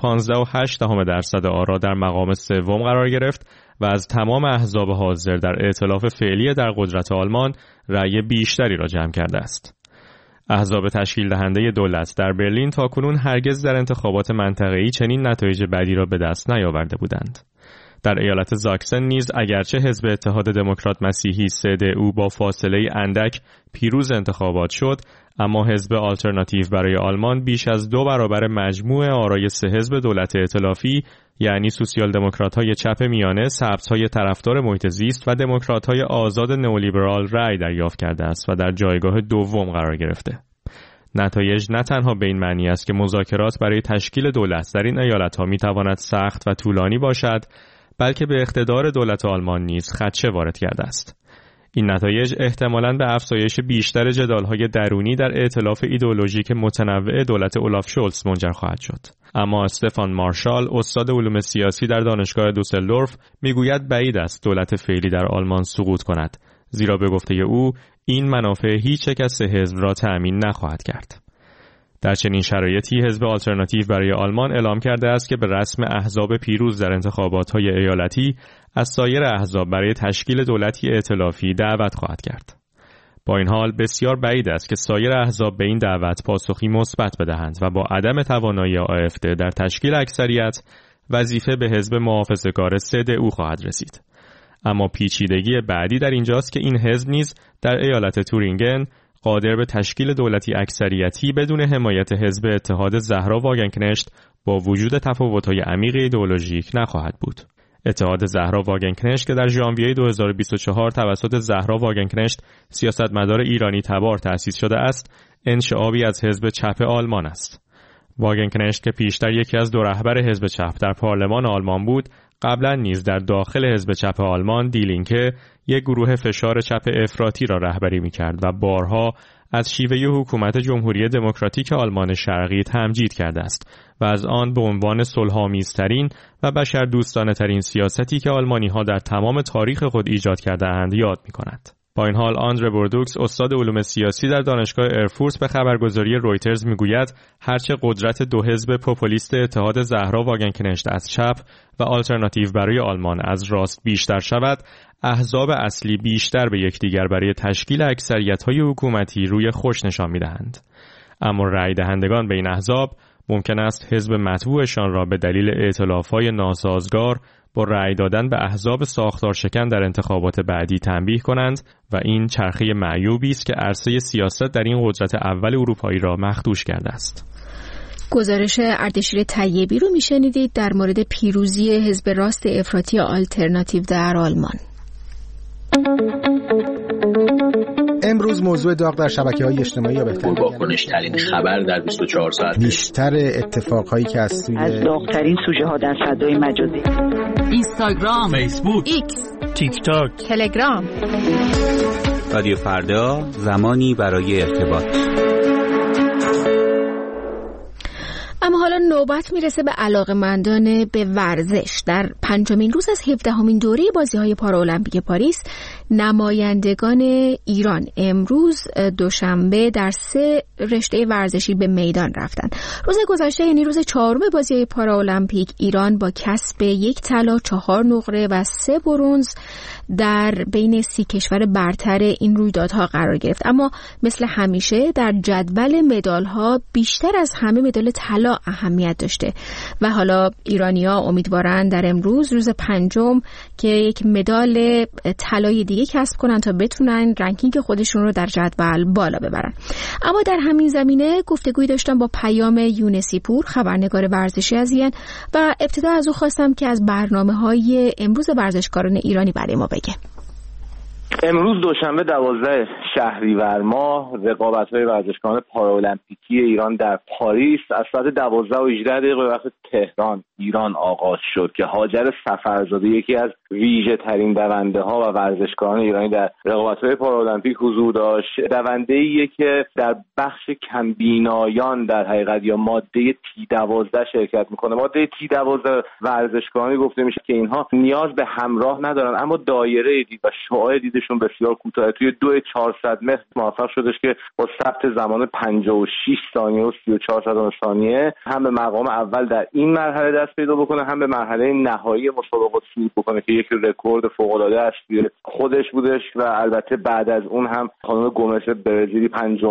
15.8% آرا در مقام سوم قرار گرفت و از تمام احزاب حاضر در ائتلاف فعلی در قدرت آلمان رأی بیشتری را جمع کرده است. احزاب تشکیل دهنده دولت در برلین تاکنون هرگز در انتخابات منطقه‌ای چنین نتایج بدی را به دست نیاورده بودند. در ایالت زاکسن نیز اگرچه حزب اتحاد دموکرات مسیحی CDU با فاصله اندک پیروز انتخابات شد، اما حزب آلترناتیو برای آلمان بیش از 2 برابر مجموع آرای 3 حزب دولت ائتلافی یعنی سوسیال دموکرات‌های چپ میانه، سبزهای طرفدار محیط زیست و دموکرات‌های آزاد نئولیبرال رأی دریافت کرده است و در جایگاه دوم قرار گرفته. نتایج نه تنها به این معنی است که مذاکرات برای تشکیل دولت در این ایالت‌ها می‌تواند سخت و طولانی باشد، بلکه به اقتدار دولت آلمان نیز خدشه وارد کرده است. این نتایج احتمالاً به افزایش بیشتر جدال‌های درونی در ائتلاف ایدئولوژیک متنوع دولت اولاف شولز منجر خواهد شد. اما استفان مارشال، استاد علوم سیاسی در دانشگاه دوسلدورف، میگوید بعید است دولت فعلی در آلمان سقوط کند، زیرا به گفته او این منافع هیچ یک از 3 حزب را تأمین نخواهد کرد. در چنین شرایطی حزب آلترناتیو برای آلمان اعلام کرده است که به رسم احزاب پیروز در انتخابات‌های ایالتی از سایر احزاب برای تشکیل دولتی ائتلافی دعوت خواهد کرد. با این حال بسیار بعید است که سایر احزاب به این دعوت پاسخی مثبت بدهند و با عدم توانایی AfD در تشکیل اکثریت، وظیفه به حزب محافظه‌کار CDU خواهد رسید. اما پیچیدگی بعدی در اینجاست که این حزب نیز در ایالت تورینگن قادر به تشکیل دولتی اکثریتی بدون حمایت حزب اتحاد زهرا واگنکنشت با وجود تفاوت‌های عمیق ایدئولوژیک نخواهد بود. اتحاد زهرا واگنکنشت که در ژانویه 2024 توسط زهرا واگنکنشت سیاستمدار ایرانی تبار تأسیس شده است، انشعابی از حزب چپ آلمان است. واگنکنشت که پیشتر یکی از 2 رهبر حزب چپ در پارلمان آلمان بود، قبلا نیز در داخل حزب چپ آلمان دیلینکه یک گروه فشار چپ افراطی را رهبری می‌کرد و بارها از شیوه حکومت جمهوری دموکراتیک آلمان شرقی تمجید کرده است و از آن به عنوان صلح‌آمیزترین و بشردوستانه‌ترین سیاستی که آلمانی‌ها در تمام تاریخ خود ایجاد کرده‌اند یاد می‌کند. با این حال آندره بوردوکس، استاد علوم سیاسی در دانشگاه ارفورت، به خبرگزاری رویترز میگوید هرچه قدرت 2 حزب پوپولیست اتحاد زهرا واگنکنشت از چپ و آلترناتیو برای آلمان از راست بیشتر شود، احزاب اصلی بیشتر به یکدیگر برای تشکیل اکثریت‌های حکومتی روی خوش نشان می‌دهند. اما رأی دهندگان به این احزاب ممکن است حزب مطبوعشان را به دلیل ائتلاف‌های ناسازگار با رأی دادن به احزاب ساختار شکن در انتخابات بعدی تنبیه کنند و این چرخه معیوبی است که عرصه سیاست در این قدرت اول اروپایی را مخدوش کرده است. گزارش اردشیر طیبی رو میشنیدید در مورد پیروزی حزب راست افراطی آلترناتیو در آلمان. امروز موضوع داغ در شبکه‌های اجتماعی یا بهتر واکنش‌ترین خبر در 24 ساعت، بیشتر اتفاقهایی که از داغ‌ترین سوژه‌ها در فضای مجازی، اینستاگرام، فیسبوک، ایکس، تیک تاک، تلگرام. رادیو فردا، زمانی برای ارتباط. اما حالا نوبت میرسه به علاقه‌مندان به ورزش. در 5مین روز از 17مین دوره بازی‌های پارالمپیک پاریس نمایندگان ایران امروز دوشنبه در 3 رشته ورزشی به میدان رفتن. روز گذشته یعنی روز 4 بازی‌های پارالمپیک ایران با کسب 1 طلا، 4 نقره و 3 برنز در بین 30 کشور برتر این رویدادها قرار گرفت. اما مثل همیشه در جدول مدال‌ها بیشتر از همه مدال طلا اهمیت داشته و حالا ایرانی‌ها امیدوارن در امروز روز 5 که یک مدال طلای دیگه کسب کنن تا بتونن رنکینگ خودشون رو در جدول بالا ببرن. اما در همین زمینه گفتگویی داشتم با پیام یونسی پور، خبرنگار ورزشی از ایران، و ابتدا از او خواستم که از برنامه‌های امروز ورزشکاران ایرانی برای ما بگه. امروز دوشنبه 12 شهریور ماه رقابت‌های ورزشکاران پارالمپیکی ایران در پاریس از ساعت 12:18 وقت تهران ایران آغاز شد که هاجر سفرزاده یکی از ویژه‌ترین دونده‌ها و ورزشکاران ایرانی در رقابت‌های پارالمپیک حضور داشت. دونده‌ایه که در بخش کمبینایان در حقیقت یا ماده T12 شرکت می‌کنه. ماده T12 ورزشکارانی گفته میشه که اینها نیاز به همراه ندارن، اما دایره دید و شعاع دیدشون بسیار کوتاه. توی 2.400 متر موفق شدش که با ثبت زمان 56 ثانیه و 34 ثانیه هم به مقام اول در این مرحله دست پیدا بکنه، هم به مرحله نهایی مسابقات صعود بکنه که یک رکورد فوق‌العاده است خودش بودش. و البته بعد از اون هم خانم گومش برزیلی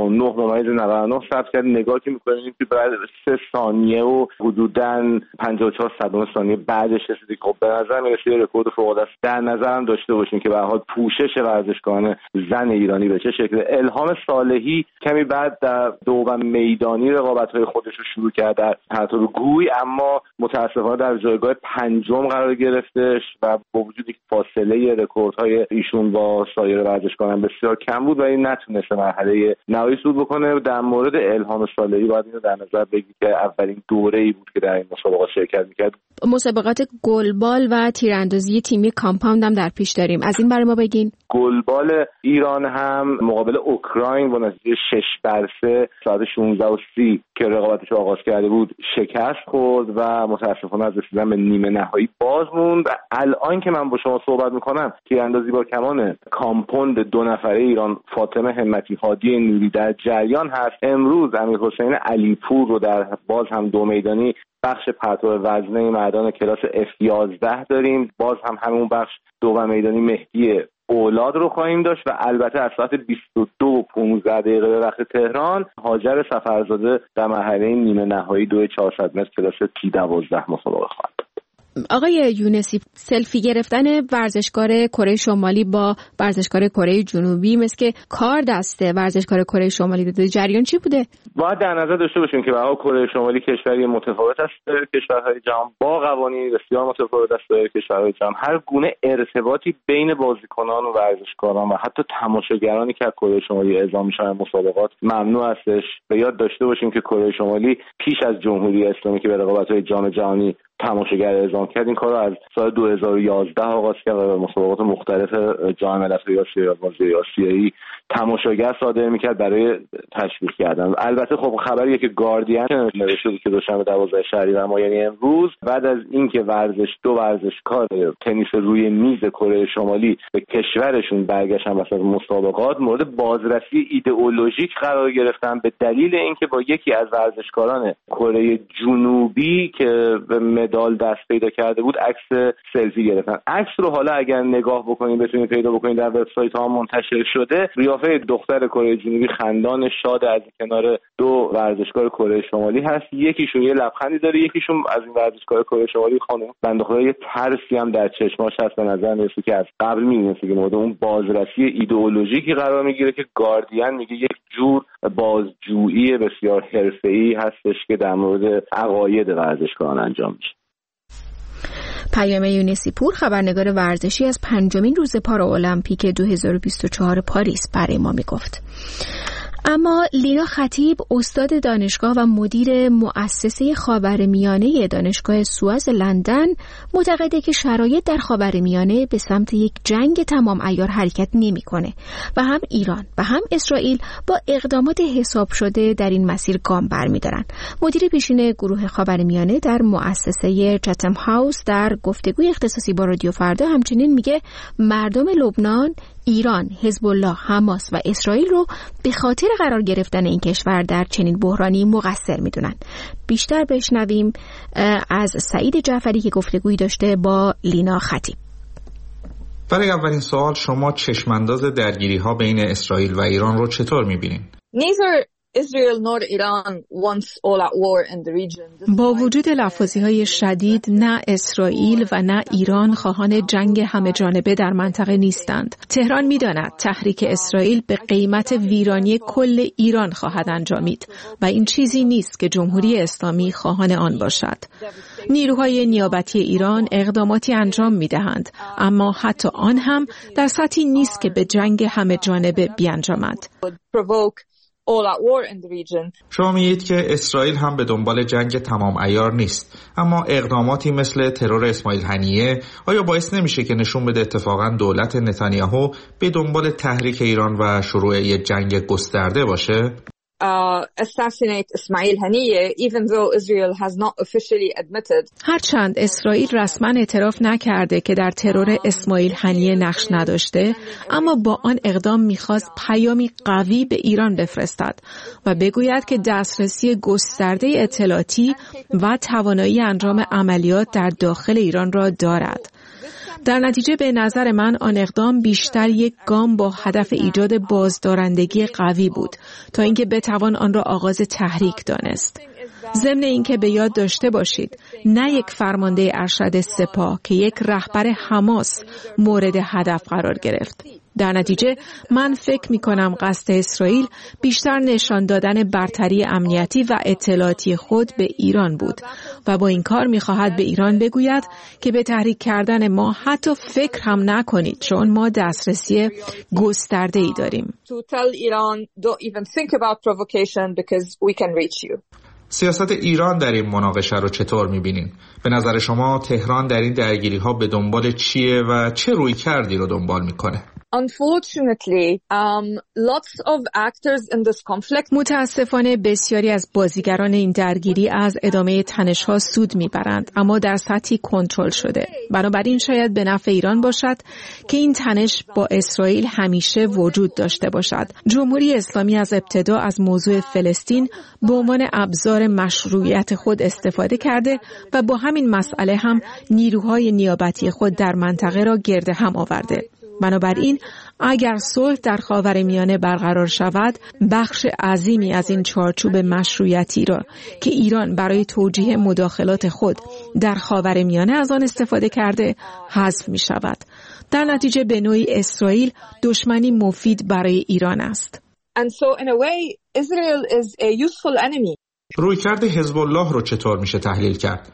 59.99 ثبت کرد. نگاه که می‌کنیم که بعد 3 ثانیه و حدوداً 54 ثانیه بعدش رسید. خب به نظر میاد رکورد فوق‌العاده است. در نظرم داشته باشین که به هر حال پوشش ورزشکاران زن ایرانی به چه شکل. الهام صالحی کمی بعد در دوم میدانی رقابت‌های خودش رو شروع کرد در پرتاب گوی، اما متأسفانه در جایگاه 5 قرار گرفتش و با وجود اینکه فاصله رکوردهای ایشون با سایر ورزشکاران بسیار کم بود و این نتونست مرحله نهایی صعود بکنه. در مورد الهام صالحی باید اینو در نظر بگیرید که اولین دوره‌ای بود که در این مسابقات شرکت می‌کرد. مسابقات گلبال و تیراندازی تیمی کامپاوند هم در پیش داریم، از این برای ما بگین. گلبال ایران هم مقابل اوکراین با نتیجه 6-3 ساعت 16:30 که رقابتش آغاز کرده بود شکست خورد و متاسفانه از رسیدن به نیمه نهایی باز موند. و الان که من با شما صحبت میکنم تیراندازی با کمان کامپوند 2 نفره ایران فاطمه همتی هادی نوری در جریان هست. امروز امیرحسین علیپور رو در باز هم 2 میدانی بخش پرتاب وزنه مردان کلاس F11 داریم. باز هم همون بخش 2 میدانی مهدی اولاد رو خواهیم داشت و البته از ساعت 22:15 به وقت تهران هاجر سفرزاده در مرحله نیمه نهایی 2.400 متر کلاس T12 مسابقه خواهد. آقای یونسی، سلفی گرفتن ورزشکار کره شمالی با ورزشکار کره جنوبی مثل که کار دسته ورزشکار کره شمالی داده، جریان چی بوده؟ باید در نظر داشته باشیم که برای کره شمالی کشوری متفاوت است کشورهای جهان با قوانین بسیار متفاوت است کشورهای جهان. هر گونه ارتباطی بین بازیکنان و ورزشکاران و حتی تماشاگرانی که از کره شمالی اعزام میشن مسابقات ممنوع استش. به یاد داشته باشیم که کره شمالی پیش از جمهوری اسلامی که به رقابت‌های جام جهانی تماشاگر اعزام کرد این کار رو از سال 2011 آغاز کرد و به مسابقات مختلف جام ملت‌های آسیایی و بازی آسیایی تماشاگر صادر میکرد برای تشویق کردن. البته خب خبریه که گاردین نوشته که دوشنبه 12 شهریور ماه یعنی امروز بعد از اینکه دو ورزشکار تنیس روی میز کره شمالی به کشورشون برگشتن واسه مسابقات مورد بازرسی ایدئولوژیک قرار گرفتن به دلیل اینکه با یکی از ورزشکاران کره جنوبی که به مدال دست پیدا کرده بود عکس سلفی گرفتن. عکس رو حالا اگر نگاه بکنید بتونید پیدا بکنید در وبسایت ها منتشر شده. قیافه دختر کره جنوبی خندان شاد از کنار 2 ورزشکار کره شمالی هست. یکیشون یه لبخندی داره، یکیشون از این ورزشکار کره شمالی خانم بنده خدا یه ترسی هم در چشماش هست. به نظر میاد که از قبل می‌دونسته که مورد اون بازرسی ایدئولوژیکی قرار میگیره که گاردین میگه یک جور بازجویی بسیار حرفه‌ای هستش که در مورد عقاید ورزشکاران انجام میشه. پیام یونسی پور، خبرنگار ورزشی از 5مین روز پارالمپیک 2024 پاریس برای ما میگفت. اما لینا خطیب استاد دانشگاه و مدیر مؤسسه خاورمیانه دانشگاه سواز لندن معتقده که شرایط در خاورمیانه به سمت یک جنگ تمام عیار حرکت نمی‌کنه و هم ایران و هم اسرائیل با اقدامات حساب شده در این مسیر گام برمی‌دارن. مدیر پیشین گروه خاورمیانه در مؤسسه چتم هاوس در گفتگوی اختصاصی با رادیو فردا همچنین میگه مردم لبنان، ایران، حزب الله، حماس و اسرائیل رو به خاطر قرار گرفتن این کشور در چنین بحرانی مقصر میدونن. بیشتر بشنویم از سعید جعفری که گفتگویی داشته با لینا خطیب. برای اولین سوال، شما چشمانداز درگیری‌ها بین اسرائیل و ایران رو چطور می‌بینید؟ با وجود لفاظی‌های شدید، نه اسرائیل و نه ایران خواهان جنگ همه جانبه در منطقه نیستند. تهران می‌داند تحریک اسرائیل به قیمت ویرانی کل ایران خواهد انجامید و این چیزی نیست که جمهوری اسلامی خواهان آن باشد. نیروهای نیابتی ایران اقداماتی انجام می‌دهند، اما حتی آن هم در سطحی نیست که به جنگ همه جانبه بیانجامد. شما میگید که اسرائیل هم به دنبال جنگ تمام عیار نیست، اما اقداماتی مثل ترور اسماعیل هنیه آیا باعث نمیشه که نشون بده اتفاقا دولت نتانیاهو به دنبال تحریک ایران و شروع یک جنگ گسترده باشه؟ assassinate Ismail Haniyeh even though Israel has not officially admitted. هرچند اسرائیل رسما اعتراف نکرده که در ترور اسماعیل هنیه نقش نداشته، اما با آن اقدام می‌خواست پیامی قوی به ایران بفرستد و بگوید که دسترسی گسترده اطلاعاتی و توانایی انجام عملیات در داخل ایران را دارد. در نتیجه به نظر من آن اقدام بیشتر یک گام با هدف ایجاد بازدارندگی قوی بود تا اینکه بتوان آن را آغاز تحریک دانست. ضمن اینکه به یاد داشته باشید نه یک فرمانده ارشد سپاه که یک رهبر حماس مورد هدف قرار گرفت. در نتیجه من فکر می کنم قصد اسرائیل بیشتر نشان دادن برتری امنیتی و اطلاعاتی خود به ایران بود و با این کار می خواهد به ایران بگوید که به تحریک کردن ما حتی فکر هم نکنید چون ما دسترسی گسترده ای داریم. سیاست ایران در این مناقشه رو چطور می‌بینین؟ به نظر شما تهران در این درگیری‌ها به دنبال چیه و چه رویکردی رو دنبال می‌کنه؟ متاسفانه بسیاری از بازیگران این درگیری از ادامه تنش‌ها سود می‌برند، اما در سطحی کنترل شده. بنابراین شاید به نفع ایران باشد که این تنش با اسرائیل همیشه وجود داشته باشد. جمهوری اسلامی از ابتدا از موضوع فلسطین به عنوان ابزار مشروعیت خود استفاده کرده و با همین مسئله هم نیروهای نیابتی خود در منطقه را گرد هم آورده. بنابراین اگر صلح در خاورمیانه برقرار شود، بخش عظیمی از این چارچوب مشروعیتی را که ایران برای توجیه مداخلات خود در خاورمیانه از آن استفاده کرده حذف می شود. در نتیجه به نوعی اسرائیل دشمنی مفید برای ایران است. رویکرد حزب الله رو چطور میشه تحلیل کرد؟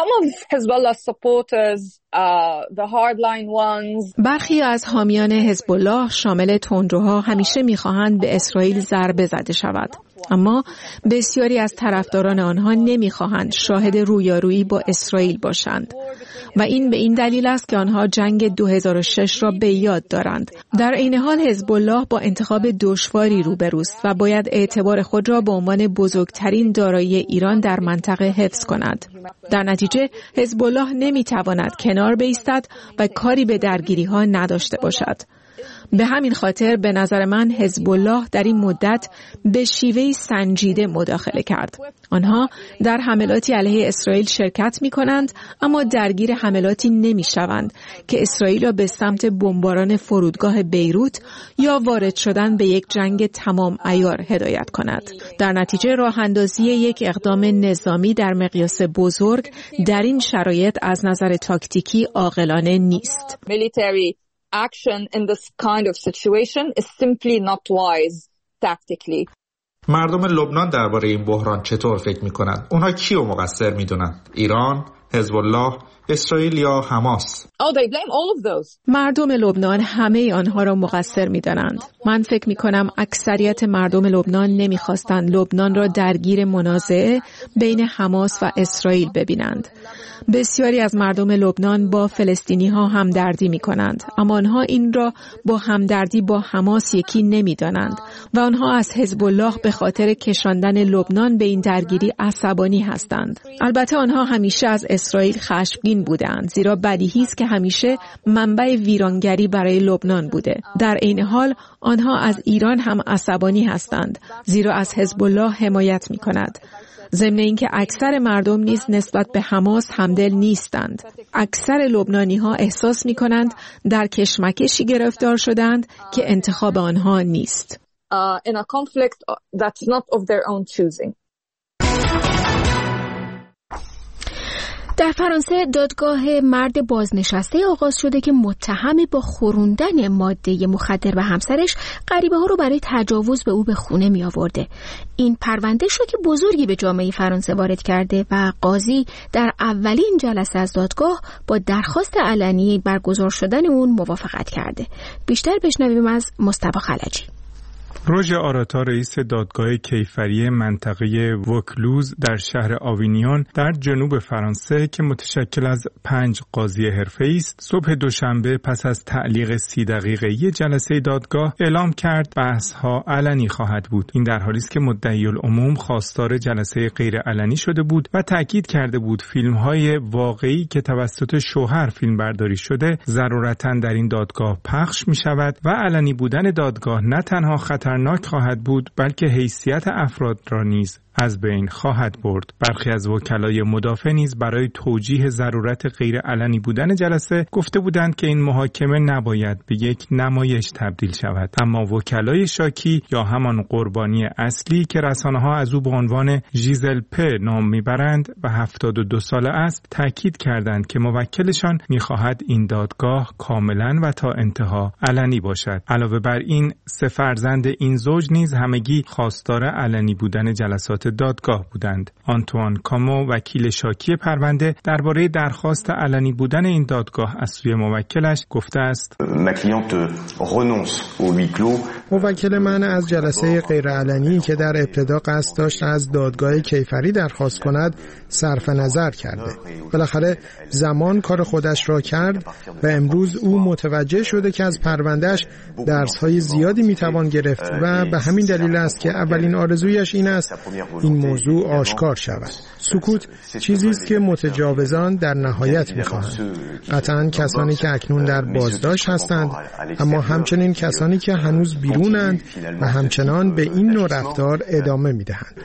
برخی از حامیان حزب الله شامل تندروها همیشه می‌خواهند به اسرائیل ضربه زده شود، اما بسیاری از طرفداران آنها نمی‌خواهند شاهد رویارویی با اسرائیل باشند و این به این دلیل است که آنها جنگ 2006 را به یاد دارند. در این حال حزب الله با انتخاب دشواری روبروست و باید اعتبار خود را به عنوان بزرگترین دارایی ایران در منطقه حفظ کند. در نتیجه حزب الله نمی‌تواند کنار بایستد و کاری به درگیری‌ها نداشته باشد. به همین خاطر به نظر من حزب الله در این مدت به شیوهی سنجیده مداخله کرد. آنها در حملاتی علیه اسرائیل شرکت می کنند، اما درگیر حملاتی نمی شوند که اسرائیل را به سمت بمباران فرودگاه بیروت یا وارد شدن به یک جنگ تمام عیار هدایت کند. در نتیجه راه اندازی یک اقدام نظامی در مقیاس بزرگ در این شرایط از نظر تاکتیکی عاقلانه نیست. Action in this kind of situation is simply not wise tactically. مردم لبنان درباره این بحران چطور فکر می‌کنند؟ اونها کیو مقصر می‌دونن؟ ایران، حزب الله اسرائیل یا حماس؟ they blame all of those. مردم لبنان همه آنها را مقصر می‌دانند. من فکر می‌کنم اکثریت مردم لبنان نمی‌خواستند لبنان را درگیر منازعه بین حماس و اسرائیل ببینند. بسیاری از مردم لبنان با فلسطینی‌ها همدردی می‌کنند، اما آنها این را با همدردی با حماس یکی نمی‌دانند و آنها از حزب الله به خاطر کشاندن لبنان به این درگیری عصبانی هستند. البته آنها همیشه از اسرائیل خشمگین بودند، زیرا بدیهی است که همیشه منبع ویرانگری برای لبنان بوده. در این حال آنها از ایران هم عصبانی هستند، زیرا از حزب الله حمایت می‌کند. ضمن اینکه اکثر مردم نیز نسبت به حماس همدل نیستند. اکثر لبنانی‌ها احساس می‌کنند در کشمکشی گرفتار شدند که انتخاب آنها نیست. In a conflict that's not of their own choosing. در فرانسه دادگاه مرد بازنشسته آغاز شده که متهم با خوروندن ماده مخدر به همسرش غریبه ها رو برای تجاوز به او به خونه می آورده. این پرونده شوک بزرگی به جامعه فرانسه وارد کرده و قاضی در اولین جلسه از دادگاه با درخواست علنی برگزار شدن اون موافقت کرده. بیشتر بشنویم از مصطفی خلجی. روژ آراتا رئیس دادگاه کیفری منطقه وکلوز در شهر آوینیون در جنوب فرانسه که متشکل از 5 قاضی حرفه‌ای است، صبح دوشنبه پس از تعلیق 30 دقیقه‌ای جلسه دادگاه اعلام کرد بحث‌ها علنی خواهد بود. این در حالی است که مدعی العموم خواستار جلسه غیر علنی شده بود و تاکید کرده بود فیلم‌های واقعی که توسط شوهر فیلمبرداری شده ضرورتاً در این دادگاه پخش می‌شود و علنی بودن دادگاه نه تنها خطرناک خواهد بود بلکه حیثیت افراد را نیز از بین خواهد برد. برخی از وکلای مدافع نیز برای توجیه ضرورت غیر علنی بودن جلسه گفته بودند که این محاکمه نباید به یک نمایش تبدیل شود. اما وکلای شاکی یا همان قربانی اصلی که رسانه‌ها از او به عنوان ژیزل پ نام میبرند و 72 ساله است، تاکید کردند که موکلشان میخواهد این دادگاه کاملا و تا انتها علنی باشد. علاوه بر این 3 فرزند این زوج نیز همگی خواستار علنی بودن جلسات دادگاه بودند. آنتوان کامو وکیل شاکی پرونده درباره درخواست علنی بودن این دادگاه از سوی موکلش گفته است: موکل من از جلسه غیرعلنی که در ابتدا قصد داشت از دادگاه کیفری درخواست کند صرف نظر کرده. بالاخره زمان کار خودش را کرد و امروز او متوجه شده که از پروندهش درس‌های زیادی میتوان گرفت و به همین دلیل است که اولین آرزویش این است این موضوع آشکار شود. سکوت چیزی است که متجاوزان در نهایت می‌خواهند. قطعاً کسانی که اکنون در بازداشت هستند، اما همچنین کسانی که هنوز بیرونند و همچنان به این نوع رفتار ادامه می‌دهند.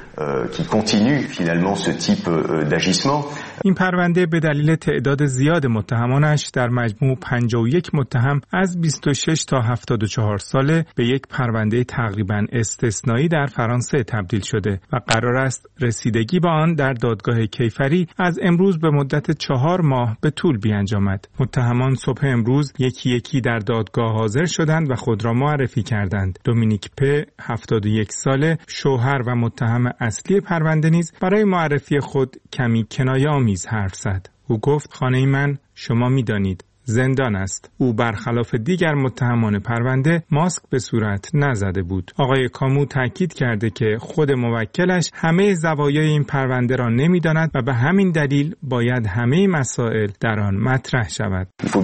این پرونده به دلیل تعداد زیاد متهمانش در مجموع 51 متهم از 26 تا 74 ساله به یک پرونده تقریباً استثنایی در فرانسه تبدیل شده و قرار است رسیدگی به آن در دادگاه کیفری از امروز به مدت 4 ماه به طول بیانجامد. متهمان صبح امروز یکی یکی در دادگاه حاضر شدند و خود را معرفی کردند. دومینیک پ 71 ساله، شوهر و متهم اصلی پرونده نیز برای معرفی خود کمی کنایه‌آمیز حرف زد. او گفت خانه من شما می‌دانید زندان است. او برخلاف دیگر متهمان پرونده ماسک به صورت نزده بود. آقای کامو تاکید کرده که خود موکلش همه زوایای این پرونده را نمی‌داند و به همین دلیل باید همه مسائل در آن مطرح شود.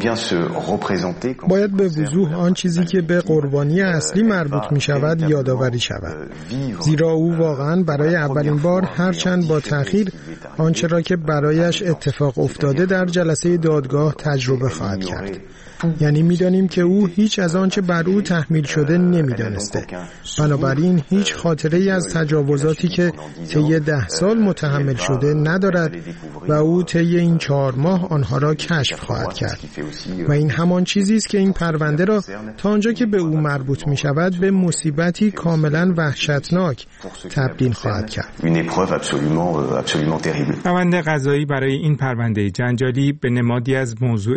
باید به وضوح آن چیزی که به قربانی اصلی مربوط می‌شود یادآوری شود. زیرا او واقعاً برای اولین بار هرچند با تأخیر آنچه را که برایش اتفاق افتاده در جلسه دادگاه تجربه خواهد کرد. یعنی می‌دانیم که او هیچ از آنچه بر او تحمیل شده نمی‌دانسته. بنابراین هیچ خاطره‌ای از تجاوزاتی که طی 10 سال متحمل شده ندارد و او طی این 4 ماه آنها را کشف خواهد کرد. و این همان چیزی است که این پرونده را تا آنجا که به او مربوط می‌شود به مصیبتی کاملاً وحشتناک تبدیل خواهد کرد. روند قضایی برای این پرونده جنجالی به نمادی از موضوع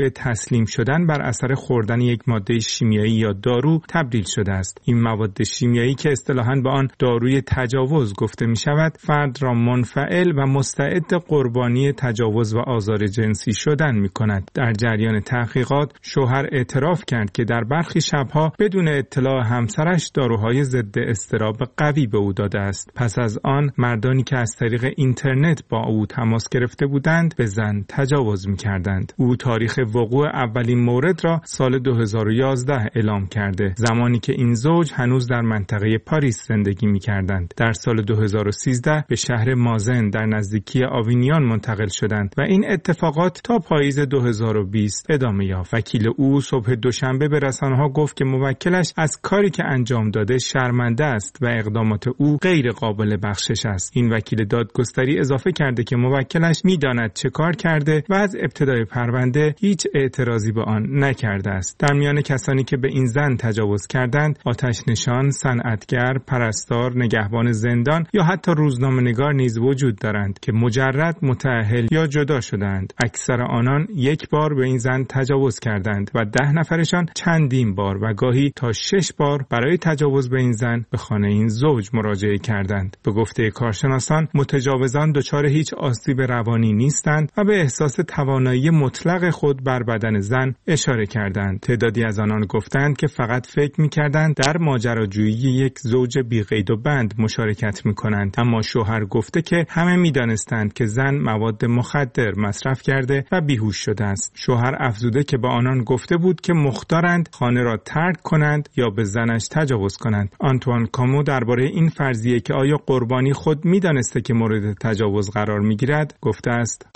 تسلیم شدن بر اثر خوردن یک ماده شیمیایی یا دارو تبدیل شده است. این مواد شیمیایی که اصطلاحاً به آن داروی تجاوز گفته می شود، فرد را منفعل و مستعد قربانی تجاوز و آزار جنسی شدن می کند. در جریان تحقیقات شوهر اعتراف کرد که در برخی شبها بدون اطلاع همسرش داروهای ضد اضطراب قوی به او داده است. پس از آن مردانی که از طریق اینترنت با او تماس گرفته بودند به زن تجاوز می‌کردند. او تاریخ وقوع اولین مورد را سال 2011 اعلام کرده، زمانی که این زوج هنوز در منطقه پاریس زندگی می‌کردند. در سال 2013 به شهر مازن در نزدیکی آوینیون منتقل شدند و این اتفاقات تا پاییز 2020 ادامه یافت. وکیل او صبح دوشنبه به رسانه‌ها گفت که موکلش از کاری که انجام داده شرمنده است و اقدامات او غیر قابل بخشش است. این وکیل دادگستری اضافه کرده که موکلش می‌داند چه کار کرده و از ابتدای پرونده هیچ اعتراضی به آن نکرده است. در میان کسانی که به این زن تجاوز کردند، آتش نشان، صنعتگر، پرستار، نگهبان زندان یا حتی روزنامه‌نگار نیز وجود دارند که مجرد متأهل یا جدا شدند. اکثر آنان یک بار به این زن تجاوز کردند و 10 نفرشان چندین بار و گاهی تا 6 بار برای تجاوز به این زن به خانه این زوج مراجعه کردند. به گفته کارشناسان، متجاوزان دچار هیچ آسیب روانی نیستند و به احساس توانایی مطلق خود بر بدن زن اشاره کردند. تعدادی از آنان گفتند که فقط فکر می‌کردند در ماجراجویی یک زوج بی‌قید و بند مشارکت می‌کنند، اما شوهر گفته که همه می‌دانستند که زن مواد مخدر مصرف کرده و بیهوش شده است. شوهر افزوده که به آنان گفته بود که مختارند خانه را ترک کنند یا به زنش تجاوز کنند. آنتوان کامو درباره این فرضیه که آیا قربانی خود می‌دانسته که مورد تجاوز قرار می‌گیرد گفته است: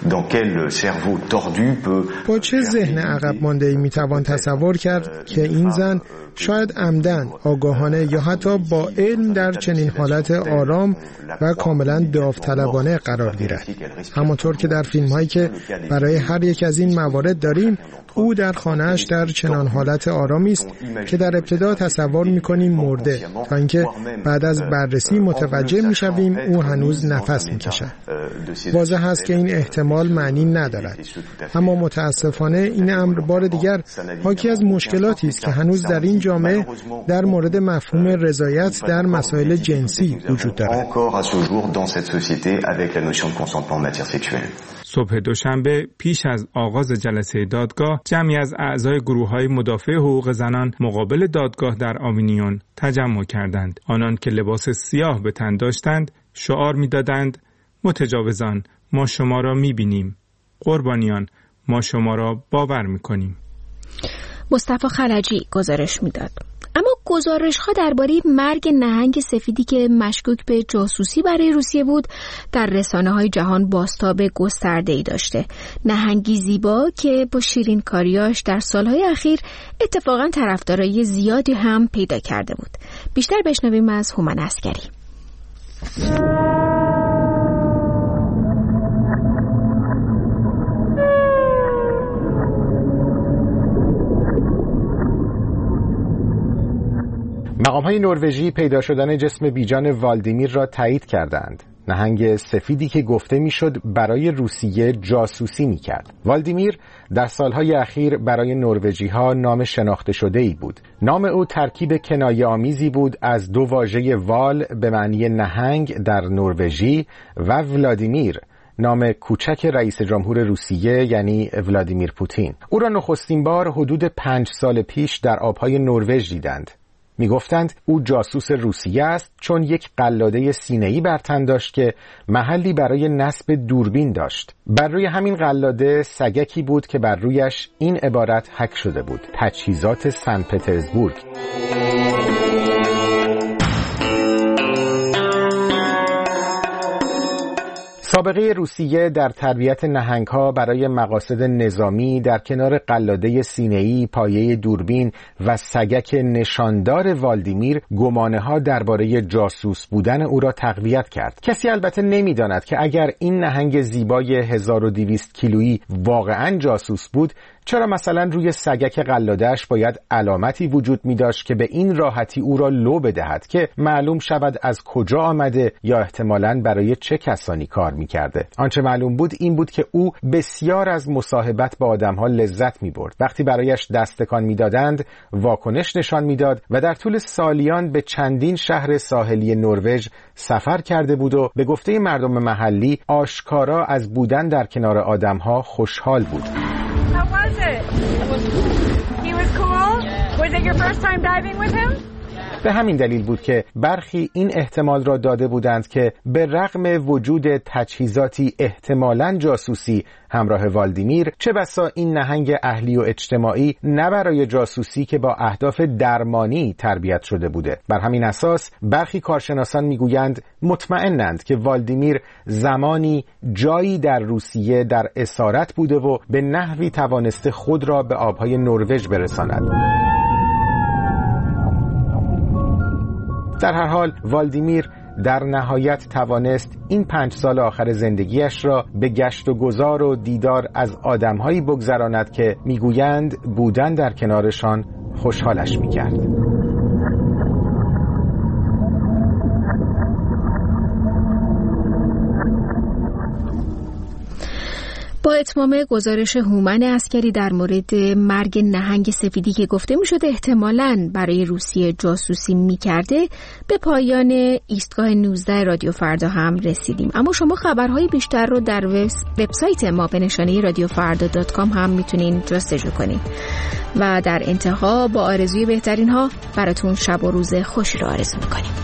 با چه ذهن عقب مانده‌ای می‌توان تصور کرد که این زن شاید عمدن، آگاهانه یا حتی با علم در چنین حالت آرام و کاملا داوطلبانه قرار گیرد. همانطور که در فیلم‌هایی که برای هر یک از این موارد داریم، او در خانه‌اش در چنان حالت آرامی است که در ابتدا تصور می‌کنیم مرده، تا اینکه بعد از بررسی متوجه می‌شویم او هنوز نفس می‌کشد. واضح است که این احتمال معنی ندارد، اما متاسفانه این امر بار دیگر حاکی از مشکلاتی است که هنوز در این جامعه در مورد مفهوم رضایت در مسائل جنسی وجود دارد. صبح دوشنبه پیش از آغاز جلسه دادگاه، جمعی از اعضای گروه‌های مدافع حقوق زنان مقابل دادگاه در آوینیون تجمع کردند. آنان که لباس سیاه به تن داشتند، شعار می‌دادند: متجاوزان، ما شما را می‌بینیم. قربانیان، ما شما را باور می‌کنیم. مصطفی خلجی گزارش میداد. اما گزارش‌ها درباره مرگ نهنگ سفیدی که مشکوک به جاسوسی برای روسیه بود در رسانه‌های جهان بازتاب گسترده‌ای داشته. نهنگی زیبا که با شیرین‌کاریاش در سالهای اخیر اتفاقاً طرفدارای زیادی هم پیدا کرده بود. بیشتر بشنویم از هومن عسکری. مقام‌های نروژی پیدا شدن جسم بیجان والدیمیر را تایید کردند. نهنگ سفیدی که گفته میشد برای روسیه جاسوسی میکرد. والدیمیر در سالهای اخیر برای نروژی‌ها نام شناخته شده‌ای بود. نام او ترکیب کنایه‌آمیزی بود از دو واژه وال به معنی نهنگ در نروژی و ولادیمیر، نام کوچک رئیس جمهور روسیه یعنی ولادیمیر پوتین. او را نخستین بار حدود 5 سال پیش در آبهای نروژ دیدند. می گفتند او جاسوس روسیه است چون یک قلاده سینه‌ای بر تن داشت که محلی برای نصب دوربین داشت. بر روی همین قلاده سگکی بود که بر رویش این عبارت حک شده بود: تجهیزات سن پترزبورگ. سابقه روسیه در تربیت نهنگ‌ها برای مقاصد نظامی در کنار قلاده سینه‌ای، پایه دوربین و سگک نشاندار والدیمیر گمانه‌ها درباره جاسوس بودن او را تقویت کرد. کسی البته نمی‌داند که اگر این نهنگ زیبای 1200 کیلویی واقعاً جاسوس بود، چرا مثلا روی سگک قلاده‌اش باید علامتی وجود می داشت که به این راحتی او را لو بدهد که معلوم شود از کجا آمده یا احتمالاً برای چه کسانی کار می کرده؟ آنچه معلوم بود این بود که او بسیار از مصاحبت با آدمها لذت می برد. وقتی برایش دست تکان می دادند واکنش نشان می داد و در طول سالیان به چندین شهر ساحلی نروژ سفر کرده بود و به گفته مردم محلی آشکارا از بودن در کنار آدمها خوشحال بود. به همین دلیل بود که برخی این احتمال را داده بودند که به رغم وجود تجهیزاتی احتمالاً جاسوسی همراه والدیمیر، چه بسا این نهنگ اهلی و اجتماعی نه برای جاسوسی که با اهداف درمانی تربیت شده بوده. بر همین اساس برخی کارشناسان میگویند مطمئنند که والدیمیر زمانی جایی در روسیه در اسارت بوده و به نحوی توانسته خود را به آبهای نروژ برساند. در هر حال والدیمیر در نهایت توانست این 5 سال آخر زندگیش را به گشت و گذار و دیدار از آدم‌هایی بگذراند که میگویند بودن در کنارشان خوشحالش میکرد. با اتمام گزارش هومن عسکری در مورد مرگ نهنگ سفیدی که گفته میشد احتمالاً برای روسیه جاسوسی میکرده، به پایان ایستگاه 19 رادیو فردا هم رسیدیم. اما شما خبرهای بیشتر رو در وبسایت ما به نشانه radiofarda.com هم میتونین جستجو کنین. و در انتها با آرزوی بهترین ها براتون شب و روز خوشی رو آرزو میکنیم.